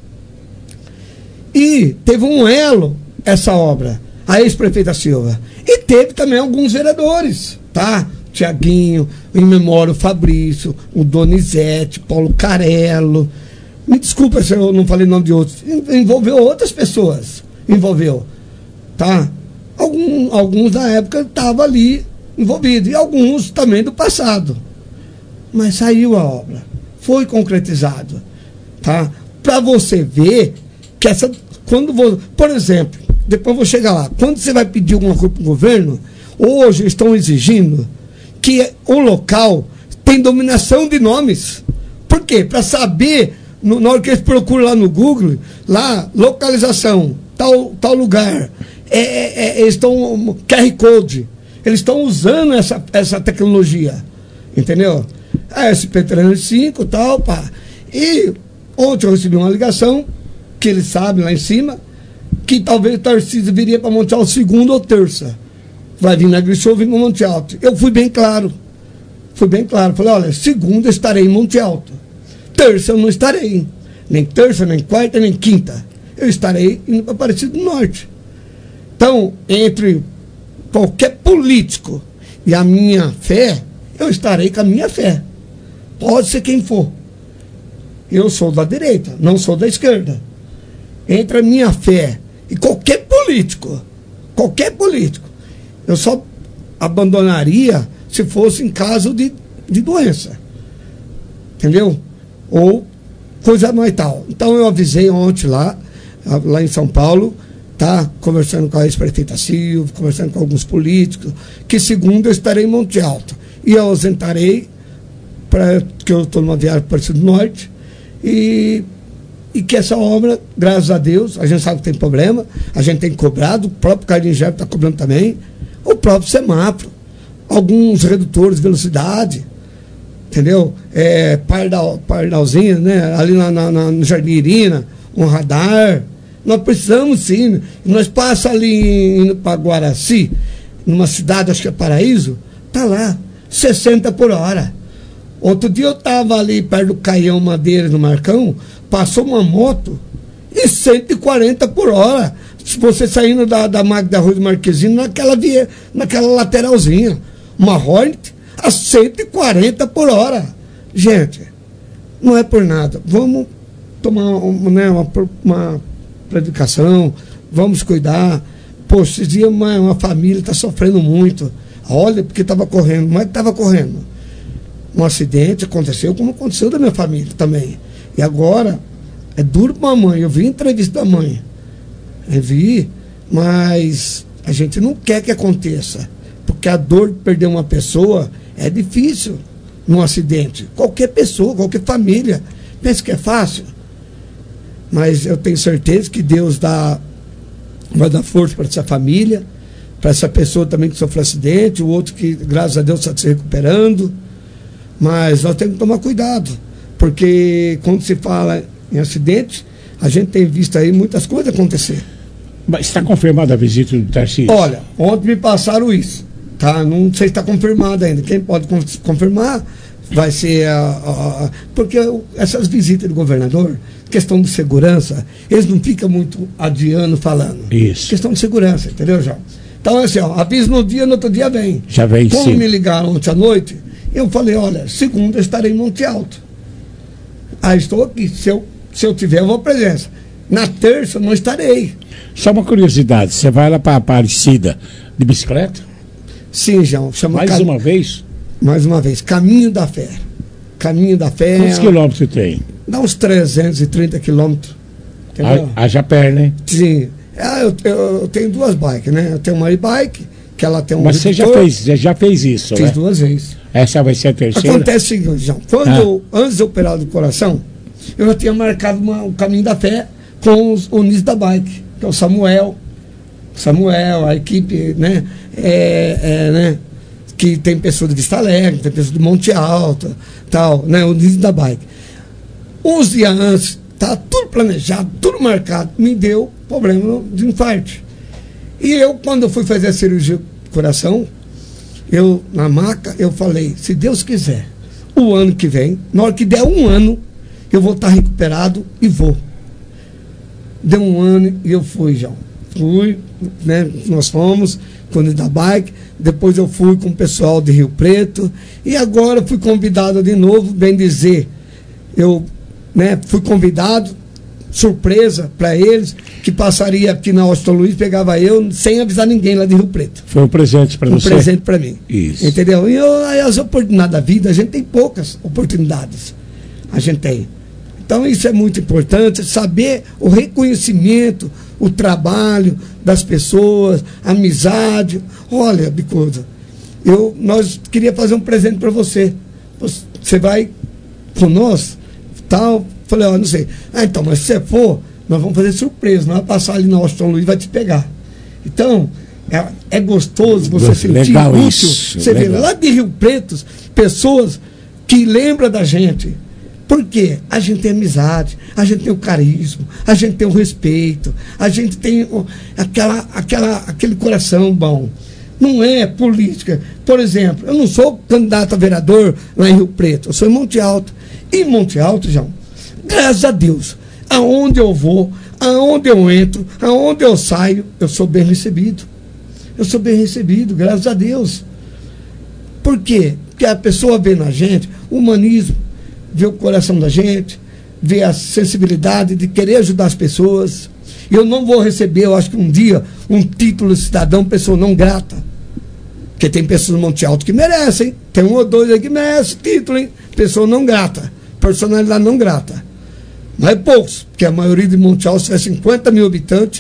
E teve um elo, essa obra, a ex-prefeita Silvia. E teve também alguns vereadores, tá? Tiaguinho, em memória o Fabrício, o Donizete, Paulo Carello. Me desculpa se eu não falei o nome de outros. Envolveu outras pessoas. Envolveu. Tá? Alguns da época estavam ali envolvidos. E alguns também do passado. Mas saiu a obra. Foi concretizado. Tá? Para você ver que por exemplo, depois eu vou chegar lá. Quando você vai pedir alguma coisa para o governo, hoje estão exigindo que o local tem dominação de nomes. Por quê? Para saber, na hora que eles procuram lá no Google, lá, localização, tal lugar, eles estão, QR Code, eles estão usando essa tecnologia, entendeu? A SP-305 e tal, pá. E ontem eu recebi uma ligação, que eles sabem lá em cima, que talvez o Tarcísio viria para Monte Alto segunda ou terça. Vai vir na Grishow, vir para Monte Alto. Eu fui bem claro. Falei, olha, segunda eu estarei em Monte Alto. Terça eu não estarei. Nem terça, nem quarta, nem quinta. Eu estarei indo para Aparecido do Norte. Então, entre qualquer político e a minha fé, eu estarei com a minha fé. Pode ser quem for. Eu sou da direita, não sou da esquerda. Entre a minha fé e qualquer político, eu só abandonaria se fosse em caso de doença. Entendeu? Ou coisa mais tal. Então eu avisei ontem lá em São Paulo, tá? Conversando com a ex-prefeita Silva, conversando com alguns políticos, que segunda eu estarei em Monte Alto. E eu ausentarei, porque eu estou numa viagem para o Partido do Norte, e que essa obra, graças a Deus, a gente sabe que tem problema, a gente tem cobrado, o próprio Carlinhos Gerber está cobrando também, o próprio semáforo, alguns redutores de velocidade, entendeu? Pardalzinho, né? Ali no Jardim Irina, um radar. Nós precisamos sim. Nós passamos ali indo para Guaraci, numa cidade, acho que é Paraíso, tá lá, 60 por hora. Outro dia eu estava ali perto do Caião Madeira, no Marcão, passou uma moto e 140 por hora. Se você saindo da Magda Rua do Marquezine, naquela lateralzinha, uma Hornet a 140 por hora. Gente, não é por nada. Vamos tomar uma predicação, vamos cuidar. Poxa, esse dia uma família está sofrendo muito. Olha, porque estava correndo, mas estava correndo. Um acidente aconteceu, como aconteceu da minha família também. E agora, é duro para a mãe. Eu vi a entrevista da mãe. Eu vi, mas a gente não quer que aconteça. Porque a dor de perder uma pessoa é difícil num acidente. Qualquer pessoa, qualquer família. Pensa que é fácil. Mas eu tenho certeza que Deus vai dar força para essa família, para essa pessoa também que sofreu acidente, o outro que, graças a Deus, está se recuperando. Mas nós temos que tomar cuidado, porque quando se fala em acidente, a gente tem visto aí muitas coisas acontecer. Mas está confirmada a visita do Tarcísio? Olha, ontem me passaram isso, tá? Não sei se está confirmado ainda. Quem pode confirmar vai ser porque essas visitas do governador, questão de segurança, eles não ficam muito adiando falando. Isso. Questão de segurança, entendeu, João? Então, assim, aviso no dia, no outro dia vem. Já vem, sim. Como me ligaram ontem à noite, eu falei, olha, segunda eu estarei em Monte Alto. Aí estou aqui, se eu tiver, eu vou presença. Na terça, não estarei. Só uma curiosidade, você vai lá para Aparecida de bicicleta? Sim, João. Uma vez? Mais uma vez, Caminho da Fé. Caminho da Fé. Quantos quilômetros tem? Dá uns 330 quilômetros. Haja perna, hein? Sim. Eu tenho duas bikes, né? Eu tenho uma e-bike, que ela tem um Mas você já fez isso, Fiz né? 2 vezes. Essa vai ser a terceira? Acontece o seguinte, João. Antes de operar do coração, eu já tinha marcado o Caminho da Fé com os Unis da Bike, que é o Samuel, a equipe, né? Né? Que tem pessoas de Vista Alegre, tem pessoas de Monte Alto, tal, né? Unis da Bike. 11 dias antes, tá tudo planejado, tudo marcado, me deu problema de infarto. E eu, quando eu fui fazer a cirurgia do coração, na maca, eu falei, se Deus quiser, o ano que vem, na hora que der 1 ano, eu vou estar recuperado e vou. Deu 1 ano e eu fui, João. Fui, né? Nós fomos com o da Bike, depois eu fui com o pessoal de Rio Preto, e agora fui convidado de novo, bem dizer, eu, né, fui convidado, surpresa para eles, que passaria aqui na Austin Luiz, pegava eu, sem avisar ninguém lá de Rio Preto. Foi um presente para você? Um presente para mim. Isso. Entendeu? E as oportunidades da vida, a gente tem poucas oportunidades. A gente tem. Então isso é muito importante, saber o reconhecimento, o trabalho das pessoas, a amizade. Olha, Bicuda, nós queria fazer um presente para você. Você vai com nós, tal. Falei, não sei. Então, mas se você for, nós vamos fazer surpresa. Nós vamos passar ali na Austin Luiz e vai te pegar. Então, é gostoso você sentir legal útil. Isso, você legal. vê lá de Rio Preto, pessoas que lembram da gente. Por quê? A gente tem amizade, a gente tem o carisma, a gente tem o respeito, a gente tem aquele coração bom. Não é política. Por exemplo, eu não sou candidato a vereador lá em Rio Preto, eu sou em Monte Alto. E em Monte Alto, João, graças a Deus, aonde eu vou, aonde eu entro, aonde eu saio, eu sou bem recebido. eu sou bem recebido, graças a Deus. Por quê? Porque a pessoa vê na gente o humanismo, vê o coração da gente, vê a sensibilidade de querer ajudar as pessoas. Eu não vou receber, eu acho que um dia, um título de cidadão, pessoa não grata. Porque tem pessoas no Monte Alto que merecem, tem um ou dois aí que merecem título, hein? Pessoa não grata, personalidade não grata. Mas é poucos, porque a maioria de Monte Alto é 50 mil habitantes,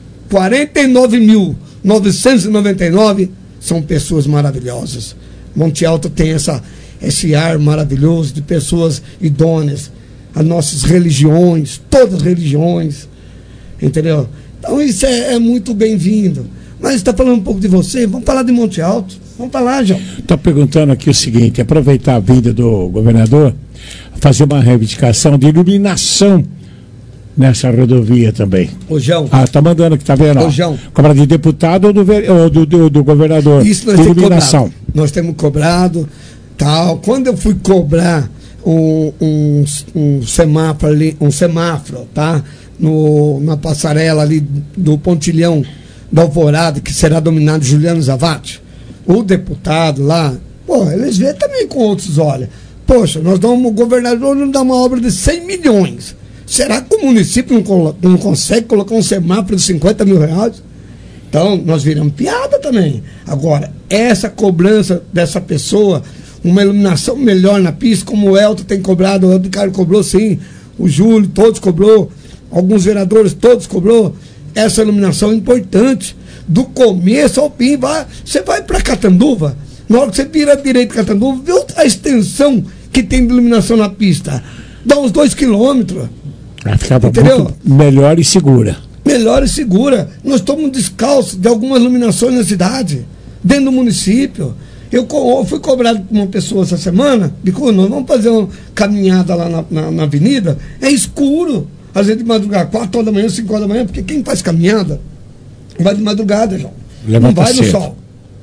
49.999 são pessoas maravilhosas. Monte Alto tem esse ar maravilhoso de pessoas idôneas, as nossas religiões, todas as religiões, entendeu? Então isso é muito bem-vindo. Mas está falando um pouco de você, vamos falar de Monte Alto, vamos falar, João. Estou perguntando aqui o seguinte, aproveitar a vinda do governador, fazer uma reivindicação de iluminação nessa rodovia também. Ô, João. Tá mandando que tá vendo? Ô, João. Cobra de deputado ou do governador? Isso nós temos cobrado. Nós temos cobrado, tal. Quando eu fui cobrar um semáforo ali, tá? Na passarela ali do Pontilhão da Alvorada, que será dominado Juliano Zavatti, o deputado lá, eles veem também com outros olhos. Poxa, o governador não dá uma obra de 100 milhões. Será que o município não consegue colocar um semáforo de 50 mil reais? Então, nós viramos piada também. Agora, essa cobrança dessa pessoa, uma iluminação melhor na pista, como o Elton tem cobrado, o Elton Ricardo cobrou sim, o Júlio, todos cobrou, alguns vereadores, todos cobrou. Essa iluminação é importante. Do começo ao fim, você vai para Catanduva, na hora que você vira direito Catanduva, vê a extensão que tem de iluminação na pista. Dá uns 2 quilômetros. Ficava muito melhor e segura. Melhor e segura. Nós estamos descalços de algumas iluminações na cidade, dentro do município. Eu fui cobrado por uma pessoa essa semana, nós vamos fazer uma caminhada lá na avenida, é escuro. Às vezes de madrugada, 4 horas da manhã, 5 horas da manhã, porque quem faz caminhada vai de madrugada, João. Não vai no sol.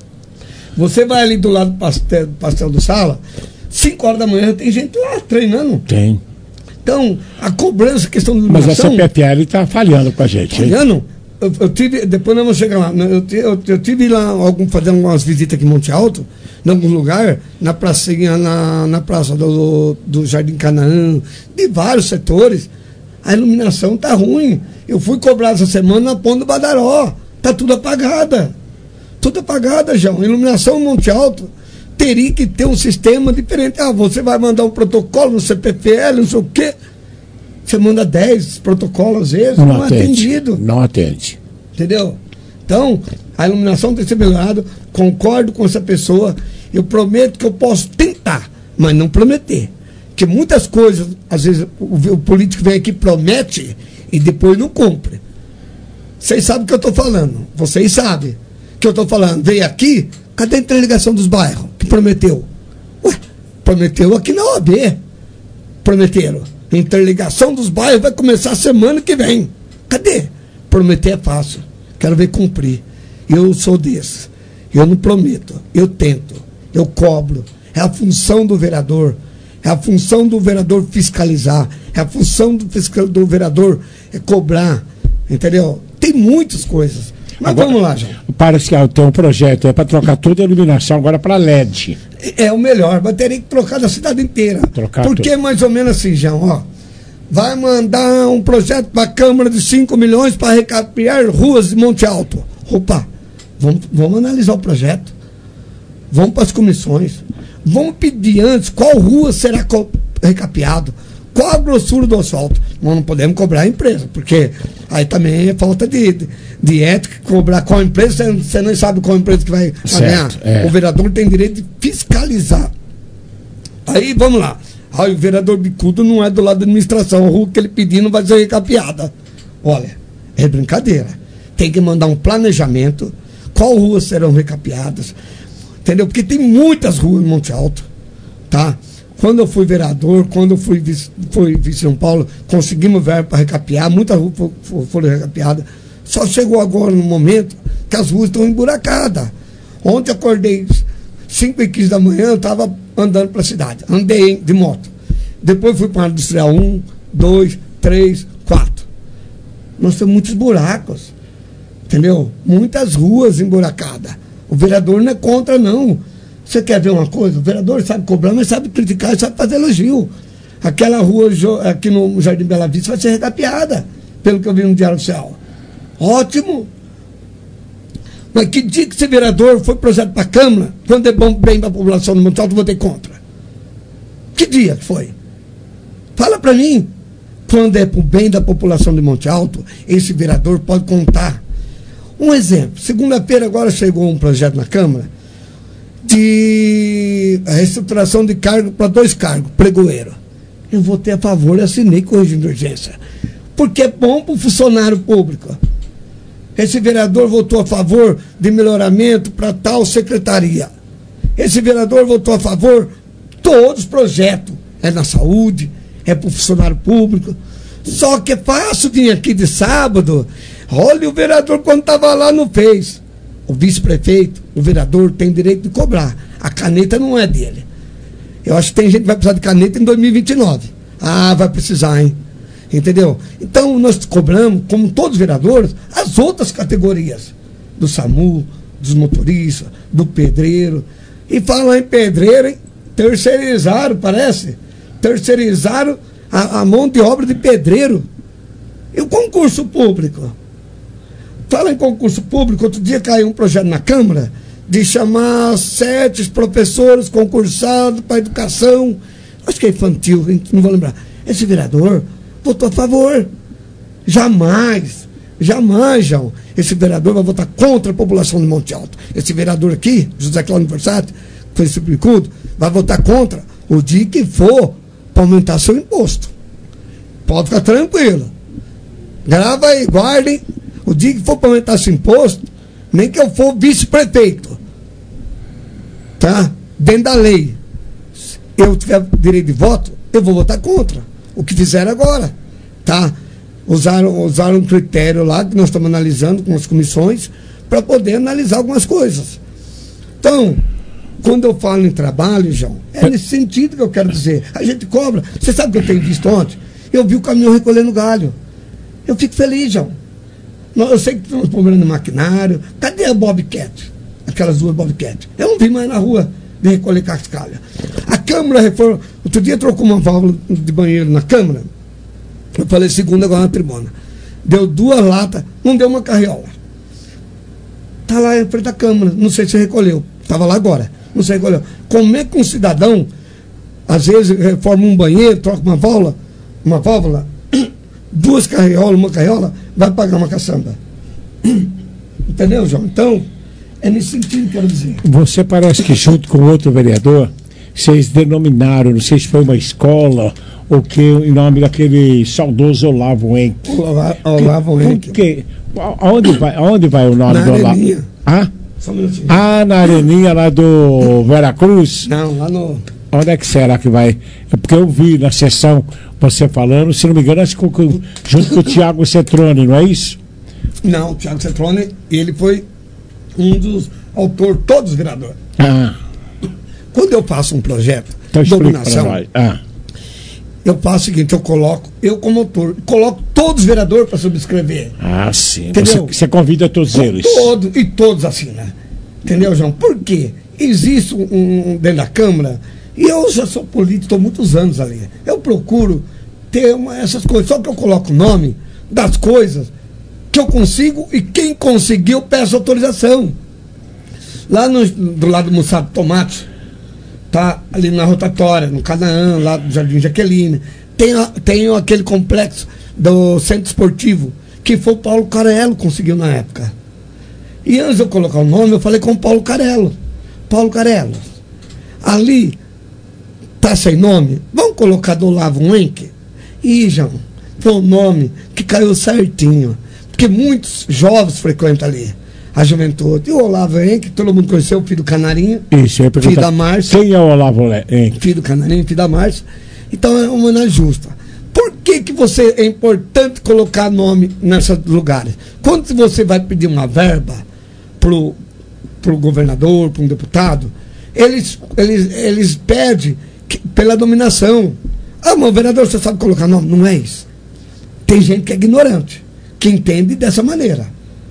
Você vai ali do lado do pastel do Sala, 5 horas da manhã tem gente lá treinando. Tem. Então, a cobrança, a questão de iluminação... Mas a CPFL está falhando com a gente. Falhando? Eu tive, depois nós vamos chegar lá, eu tive lá fazendo algumas visitas aqui em Monte Alto, em algum lugar, na pracinha, na praça do Jardim Canaã, de vários setores. A iluminação tá ruim. Eu fui cobrar essa semana na Ponta do Badaró. Tá tudo apagada. Tudo apagada, João. Iluminação em Monte Alto teria que ter um sistema diferente. Você vai mandar um protocolo no CPFL, não sei o quê. Você manda 10 protocolos, às vezes, não é atendido. Não atende. Entendeu? Então, a iluminação tem que ser melhorada. Concordo com essa pessoa. Eu prometo que eu posso tentar, mas não prometer. Porque muitas coisas, às vezes, o político vem aqui, promete e depois não cumpre. Vocês sabem o que eu estou falando. Vocês sabem o que eu estou falando. Veio aqui, cadê a interligação dos bairros? Que prometeu? Prometeu aqui na OAB. Prometeram. Interligação dos bairros vai começar a semana que vem. Cadê? Prometer é fácil. Quero ver cumprir. Eu sou desse. Eu não prometo. Eu tento. Eu cobro. É a função do vereador. É a função do vereador fiscalizar. É a função do vereador cobrar. Entendeu? Tem muitas coisas. Mas agora, vamos lá, João. Parece que tem um projeto para trocar toda a iluminação agora para LED. É o melhor, mas teria que trocar da cidade inteira. Porque é mais ou menos assim, João, vai mandar um projeto para a Câmara de 5 milhões para recapear ruas de Monte Alto. Opa, vamos analisar o projeto. Vamos para as comissões. Vamos pedir antes qual rua será recapeado, qual a grossura do asfalto. Nós não podemos cobrar a empresa, porque aí também é falta de ética, cobrar qual empresa, você não sabe qual empresa que vai ganhar. O vereador tem direito de fiscalizar. Aí, vamos lá. O vereador bicudo não é do lado da administração, a rua que ele pedir não vai ser recapeada. Olha, é brincadeira. Tem que mandar um planejamento, qual ruas serão recapeadas, entendeu? Porque tem muitas ruas em Monte Alto, tá? Quando eu fui vereador, quando eu fui vice São Paulo, conseguimos verba para recapear, muitas ruas foram recapeadas. Só chegou agora no momento que as ruas estão emburacadas. Ontem eu acordei 5h15 da manhã, eu estava andando para a cidade. Andei de moto. Depois fui para a Industrial 1, 2, 3, 4. Nós temos muitos buracos. Entendeu? Muitas ruas emburacadas. O vereador não é contra, não. Você quer ver uma coisa? O vereador sabe cobrar, mas sabe criticar e sabe fazer elogio. Aquela rua aqui no Jardim Bela Vista vai ser recapeada, pelo que eu vi no Diário Oficial. Ótimo! Mas que dia que esse vereador foi projeto para a Câmara, quando é bom bem para a população do Monte Alto, votei contra? Que dia que foi? Fala para mim. Quando é para o bem da população de Monte Alto, esse vereador pode contar. Um exemplo. Segunda-feira agora chegou um projeto na Câmara de reestruturação de cargo para 2 cargos, pregoeiro. Eu votei a favor e assinei com regime de urgência. Porque é bom para o funcionário público. Esse vereador votou a favor de melhoramento para tal secretaria. Esse vereador votou a favor de todos os projetos. É na saúde, é para o funcionário público. Só que é fácil vir aqui de sábado. Olha, o vereador quando estava lá não fez. O vice-prefeito, o vereador tem direito de cobrar. A caneta não é dele. Eu acho que tem gente que vai precisar de caneta em 2029. Ah, vai precisar, hein? Entendeu? Então, nós cobramos, como todos os vereadores, as outras categorias. Do SAMU, dos motoristas, do pedreiro. E falam em pedreiro, hein? Terceirizaram, parece. Terceirizaram a mão de obra de pedreiro. E o concurso público? Fala em concurso público, outro dia caiu um projeto na Câmara de chamar 7 professores concursados para educação. Acho que é infantil, não vou lembrar. Esse vereador votou a favor. Jamais, João, esse vereador vai votar contra a população de Monte Alto. Esse vereador aqui, José Cláudio Versati, que foi esse bicudo, vai votar contra o dia que for para aumentar seu imposto. Pode ficar tranquilo. Grava aí, guardem. O dia que for para aumentar seu imposto, nem que eu for vice-prefeito, tá? Dentro da lei, eu tiver direito de voto, eu vou votar contra o que fizeram agora, tá? Usaram um critério lá que nós estamos analisando com as comissões para poder analisar algumas coisas. Então, quando eu falo em trabalho, João, é nesse sentido que eu quero dizer. A gente cobra. Você sabe o que eu tenho visto ontem? Eu vi o caminhão recolhendo galho. Eu fico feliz, João. Eu sei que tem uns problemas no maquinário. Cadê a Bobcat? Aquelas 2 Bobcat. Eu não vi mais na rua de recolher cascalho. A Câmara reformou. Outro dia trocou uma válvula de banheiro na Câmara. Eu falei segunda agora na tribuna. Deu 2 latas, não deu uma carriola. Está lá em frente da Câmara. Não sei se recolheu. Estava lá agora. Não sei se recolheu. Como é que um cidadão, às vezes, reforma um banheiro, troca uma válvula, 2 carriolas, uma carriola, vai pagar uma caçamba. Entendeu, João? Então, é nesse sentido que eu quero dizer. Você parece que junto com outro vereador, vocês denominaram, não sei se foi uma escola, ou que em nome daquele saudoso Olavo Henrique. Olavo Henrique. Aonde vai o nome do Olavo? Ah? Só um minutinho. Ah, na areninha lá do Veracruz? Não, lá no... Onde é que será que vai? É porque eu vi na sessão você falando, se não me engano, acho que junto com o Tiago Cetrone, não é isso? Não, o Tiago Cetrone, ele foi um dos autores, todos os vereadores. Ah. Quando eu faço um projeto então, de dominação, eu faço o seguinte, eu como autor, coloco todos os vereadores para subscrever. Ah, sim. Entendeu? Você convida todos eles. E todos assinam. Entendeu, João? Por quê? Existe dentro da Câmara, e eu já sou político, estou muitos anos ali. Eu procuro ter essas coisas, só que eu coloco o nome das coisas que eu consigo e quem conseguiu peço autorização. Lá do lado do Mussado Tomate, tá ali na rotatória, no Canaã, lá do Jardim Jaqueline, tem aquele complexo do Centro Esportivo, que foi o Paulo Carello conseguiu na época. E antes de eu colocar o nome, eu falei com o Paulo Carello. Paulo Carello, ali tá sem nome, vamos colocar do Olavo Henrique? E, João, foi um nome que caiu certinho, porque muitos jovens frequentam ali a juventude. E o Olavo Henrique, todo mundo conheceu, o filho do Canarinho. Isso, eu ia perguntar, filho da Márcia. Quem é o Olavo Henrique? Filho do Canarinho, filho da Márcia. Então é uma homenagem justa. Por que é importante colocar nome nesses lugares? Quando você vai pedir uma verba pro governador, para um deputado, eles pedem pela dominação. Ah, mas o vereador, você sabe colocar nome? Não é isso. Tem gente que é ignorante, que entende dessa maneira.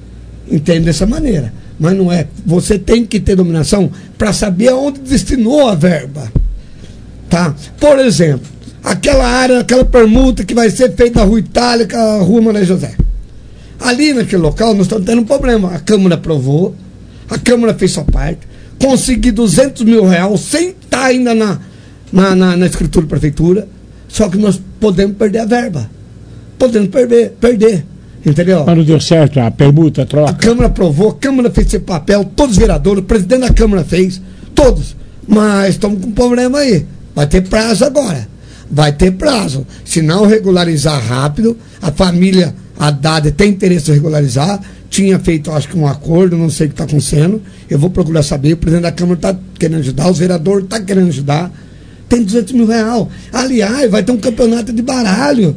entende dessa maneira. Mas não é. Você tem que ter dominação para saber aonde destinou a verba. Tá? Por exemplo, aquela área, aquela permuta que vai ser feita na Rua Itália com a Rua Maria José. Ali naquele local nós estamos tendo um problema. A Câmara aprovou, a Câmara fez sua parte, consegui R$200 mil sem estar ainda na escritura da prefeitura, só que nós podemos perder a verba. Podemos perder. Entendeu? Mas não deu certo a permuta, a troca. A Câmara aprovou, a Câmara fez seu papel, todos os vereadores, o presidente da Câmara fez, todos. Mas estamos com um problema aí. Vai ter prazo agora. Vai ter prazo. Se não regularizar rápido, a família Haddad tem interesse em regularizar. Tinha feito, acho que um acordo, não sei o que está acontecendo. Eu vou procurar saber. O presidente da Câmara está querendo ajudar, os vereadores estão querendo ajudar. Tem R$200 mil. Aliás, vai ter um campeonato de baralho.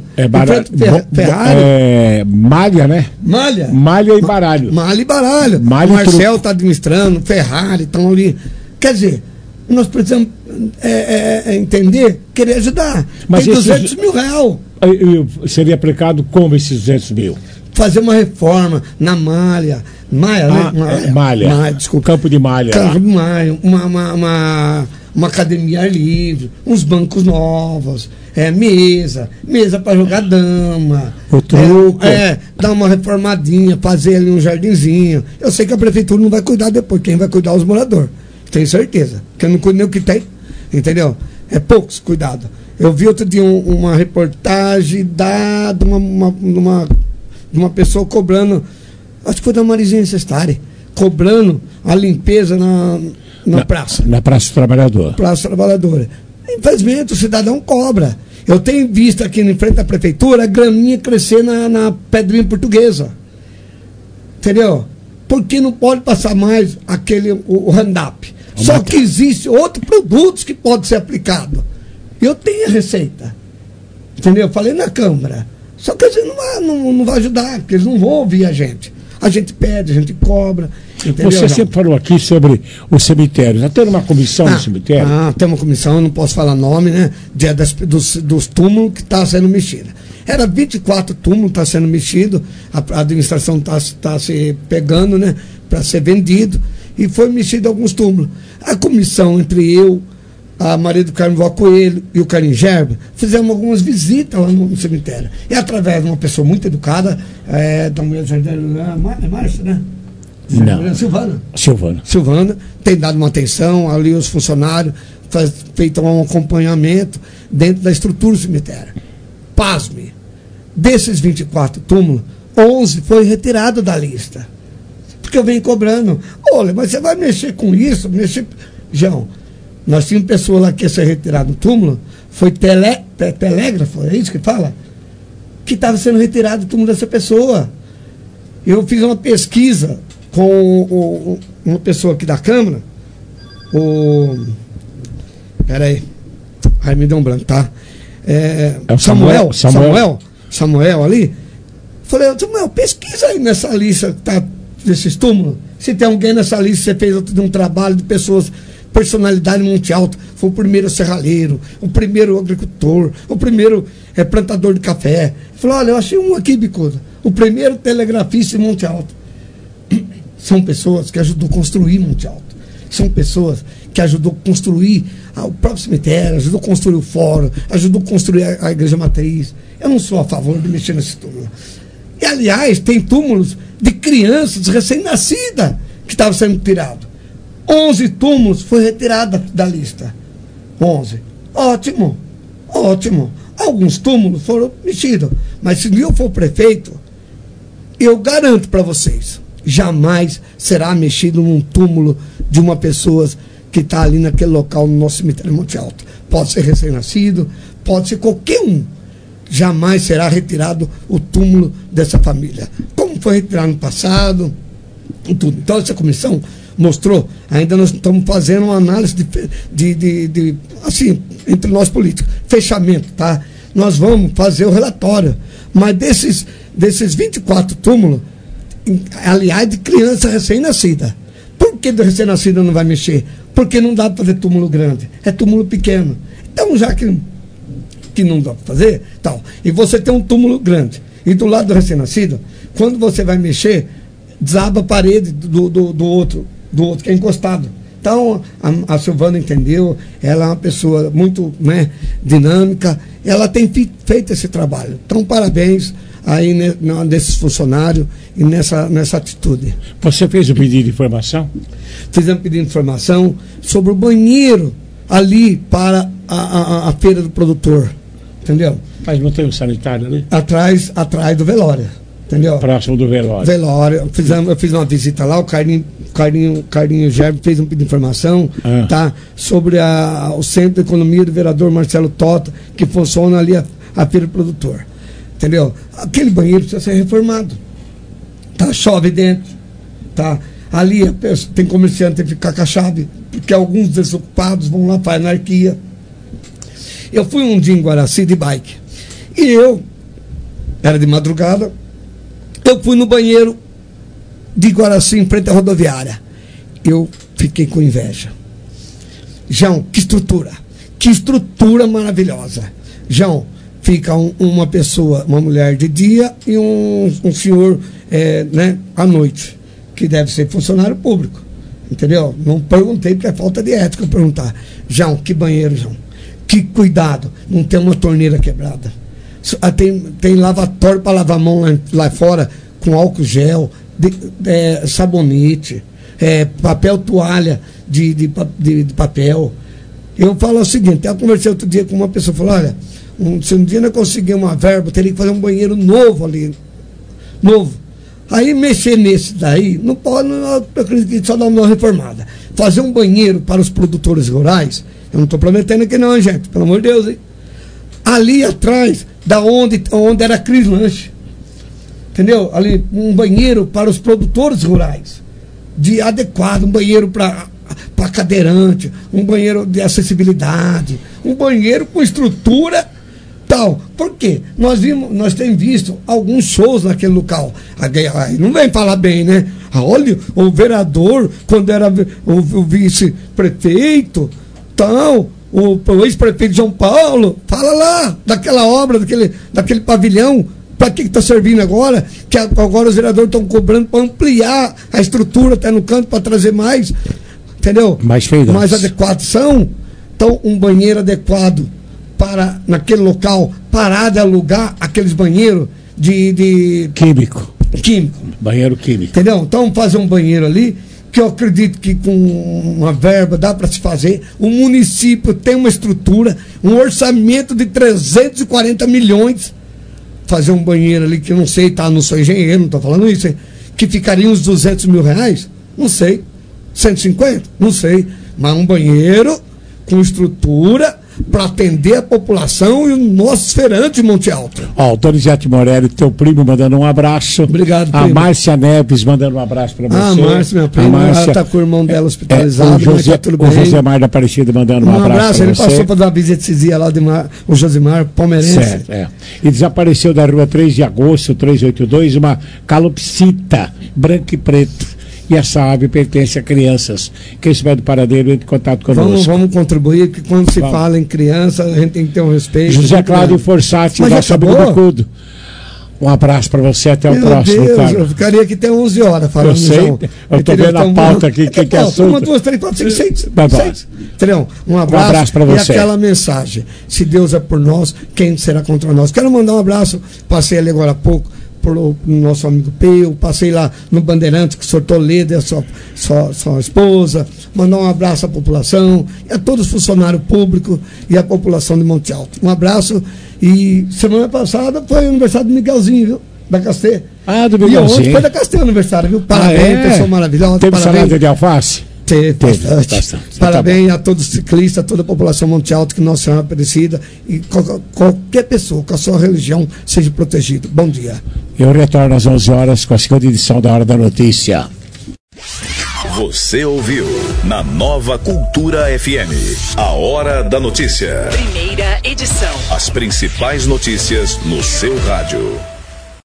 Ferrari. Malha, né? Malha e baralho. Malha e baralho. Malha o Marcel está administrando, Ferrari, estão ali. Quer dizer, nós precisamos entender, querer ajudar. Mas tem R$200 mil. Seria aplicado como esses 200 mil? Fazer uma reforma na malha. Malha, desculpa. Campo de malha. Campo de malha. Uma academia ar livre, uns bancos novos, mesa para jogar dama. O truco. Dar uma reformadinha, fazer ali um jardinzinho. Eu sei que a prefeitura não vai cuidar depois, quem vai cuidar é os moradores. Tenho certeza. Porque eu não cuido nem o que tem. Entendeu? É poucos cuidado. Eu vi outro dia uma reportagem de uma pessoa cobrando, acho que foi da Marizinha Sestari, cobrando a limpeza na praça. Na Praça do Trabalhador. Praça Trabalhadora. Infelizmente, o cidadão cobra. Eu tenho visto aqui em frente da prefeitura a graminha crescer na pedrinha portuguesa. Entendeu? Porque não pode passar mais o hand-up. Só que existe outros produtos que podem ser aplicados. Eu tenho a receita. Entendeu? Eu falei na Câmara. Só que a gente não vai ajudar, porque eles não vão ouvir a gente. A gente pede, a gente cobra. Entendeu? Você sempre falou aqui sobre os cemitérios. Está tendo uma comissão no cemitério? Tem uma comissão, eu não posso falar nome, né? Dos túmulos que está sendo mexida. Era 24 túmulos que está sendo mexido, a administração está se pegando, né? Para ser vendido. E foi mexido alguns túmulos. A comissão, entre eu, a Maria do Carmo Vó Coelho e o Carim Gerba, fizemos algumas visitas lá no cemitério. E através de uma pessoa muito educada, da mulher do Jardim, Márcia, né? Não. Silvana, tem dado uma atenção, ali os funcionários, feito um acompanhamento dentro da estrutura do cemitério. Pasme, desses 24 túmulos, 11 foi retirado da lista. Porque eu venho cobrando. Olha, mas você vai mexer com isso? João, nós tínhamos pessoa lá que ia ser retirada do túmulo, foi telégrafo, é isso que fala? Que estava sendo retirado do túmulo dessa pessoa. Eu fiz uma pesquisa com uma pessoa aqui da Câmara, peraí, aí me deu um branco, tá? Samuel ali. Falei, Samuel, pesquisa aí nessa lista que tá desses túmulos. Se tem alguém nessa lista, você fez um trabalho de pessoas, personalidade em Monte Alto, foi o primeiro serralheiro, o primeiro agricultor, o primeiro plantador de café. Falei, olha, eu achei um aqui, Bicuda, o primeiro telegrafista em Monte Alto. São pessoas que ajudou a construir Monte Alto. São pessoas que ajudou a construir o próprio cemitério, ajudou a construir o fórum, ajudou a construir a igreja matriz. Eu não sou a favor de mexer nesse túmulo. E, aliás, tem túmulos de crianças recém-nascidas que estavam sendo tirados. 11 túmulos foi retirado da lista. 11. Ótimo. Alguns túmulos foram mexidos. Mas se eu for prefeito, eu garanto para vocês, jamais será mexido num túmulo de uma pessoa que está ali naquele local no nosso cemitério Monte Alto. Pode ser recém-nascido, pode ser qualquer um. Jamais será retirado o túmulo dessa família. Como foi retirado no passado, e tudo. Então essa comissão mostrou, ainda nós estamos fazendo uma análise assim, entre nós políticos, fechamento, tá? Nós vamos fazer o relatório, mas desses 24 túmulos, aliás, de criança recém-nascida. Por que do recém-nascida não vai mexer? Porque não dá para fazer túmulo grande, é túmulo pequeno. Então, já que não dá para fazer, tal, e você tem um túmulo grande, e do lado do recém-nascido, quando você vai mexer, desaba a parede do outro que é encostado. Então, a Silvana entendeu, ela é uma pessoa muito, né, dinâmica, ela tem feito esse trabalho. Então, parabéns aí desses funcionários e nessa atitude. Você fez o pedido de informação? Fizemos um pedido de informação sobre o banheiro ali para a feira do produtor, entendeu? Mas não tem um sanitário ali? Atrás do velório, entendeu? Próximo do velório. Eu fiz uma visita lá, o Carlinho Gerbe fez um pedido de informação, tá? Sobre o Centro de Economia do vereador Marcelo Tota, que funciona ali a feira do produtor. Entendeu? Aquele banheiro precisa ser reformado. Tá? Chove dentro. Tá? Ali tem comerciante que ficar com a chave, porque alguns desocupados vão lá para a anarquia. Eu fui um dia em Guaraci de bike. E era de madrugada, eu fui no banheiro de Guaraci, em frente à rodoviária. Eu fiquei com inveja. João, que estrutura! Que estrutura maravilhosa! João, fica uma pessoa, uma mulher de dia e um senhor né, à noite, que deve ser funcionário público, entendeu? Não perguntei porque é falta de ética perguntar. João, que banheiro, João? Que cuidado, não tem uma torneira quebrada. Tem lavatório para lavar a mão lá fora, com álcool gel, sabonete, papel toalha de papel. Eu falo o seguinte, eu conversei outro dia com uma pessoa, falou, olha, se um dia não conseguir uma verba, teria que fazer um banheiro novo ali. Novo. Aí mexer nesse daí, não pode, eu acredito que só dar uma reformada. Fazer um banheiro para os produtores rurais, eu não estou prometendo aqui não, gente, pelo amor de Deus, hein? Ali atrás, da onde era a Cris Lanche. Entendeu? Ali, um banheiro para os produtores rurais. De adequado, um banheiro para cadeirante, um banheiro de acessibilidade, um banheiro com estrutura tal. Por quê? Nós temos visto alguns shows naquele local. Não vem falar bem, né? Olha, o vereador, quando era o vice-prefeito, tal, o ex-prefeito de São Paulo, fala lá daquela obra, daquele pavilhão. Para que está servindo agora? Que agora os vereadores estão cobrando para ampliar a estrutura até no canto, para trazer mais, entendeu? Mais adequação. Então, um banheiro adequado para, naquele local, parar de alugar aqueles banheiros de químico. Banheiro químico. Entendeu? Então, fazer um banheiro ali, que eu acredito que com uma verba dá para se fazer. O município tem uma estrutura, um orçamento de 340 milhões. Fazer um banheiro ali, que eu não sei, tá? Não sou engenheiro, não estou falando isso, hein? Que ficaria uns 200 mil reais? Não sei. 150? Não sei. Mas um banheiro com estrutura para atender a população e o nosso feirante de Monte Alto. Ó, o Donizete Morelli, teu primo, mandando um abraço. Obrigado, primo. A Márcia Neves mandando um abraço para você. A Márcia, minha prima, ela está com o irmão dela hospitalizado, o Josemar da Aparecida mandando um abraço para você. Ele passou para dar uma visita esses dias lá, o Josemar, palmeirense. Certo, E desapareceu da rua 3 de agosto, 382, uma calopsita, branco e preto. E essa ave pertence a crianças. Quem estiver do paradeiro, entre em contato conosco. Vamos contribuir, porque quando se fala em criança, a gente tem que ter um respeito. José Cláudio Forsati, nosso amigo Bicudo. Um abraço para você, até o próximo, Deus, cara. Eu ficaria aqui até 11 horas falando. Eu sei, eu estou vendo a pauta aqui, que é assunto. 1, 2, 3, 4, 5, 6. Entendeu? Um abraço para você. E aquela mensagem, se Deus é por nós, quem será contra nós? Quero mandar um abraço, passei ali agora há pouco, pro nosso amigo Peu, passei lá no Bandeirante, que o senhor Toledo e a sua esposa, mandar um abraço à população, e a todos os funcionários públicos e a população de Monte Alto. Um abraço, e semana passada foi o aniversário do Miguelzinho, viu? Da Castê. Ah, do Miguelzinho. E ontem foi da Castê o aniversário, viu? Parabéns, pessoa maravilhosa. Teve salada de alface? Teve bastante. Parabéns a todos os ciclistas, a toda a população Monte Alto, que Nossa Senhora Aparecida e qualquer pessoa com a sua religião seja protegida. Bom dia. Eu retorno às 11 horas com a segunda edição da Hora da Notícia. Você ouviu na Nova Cultura FM a Hora da Notícia. Primeira edição. As principais notícias no seu rádio.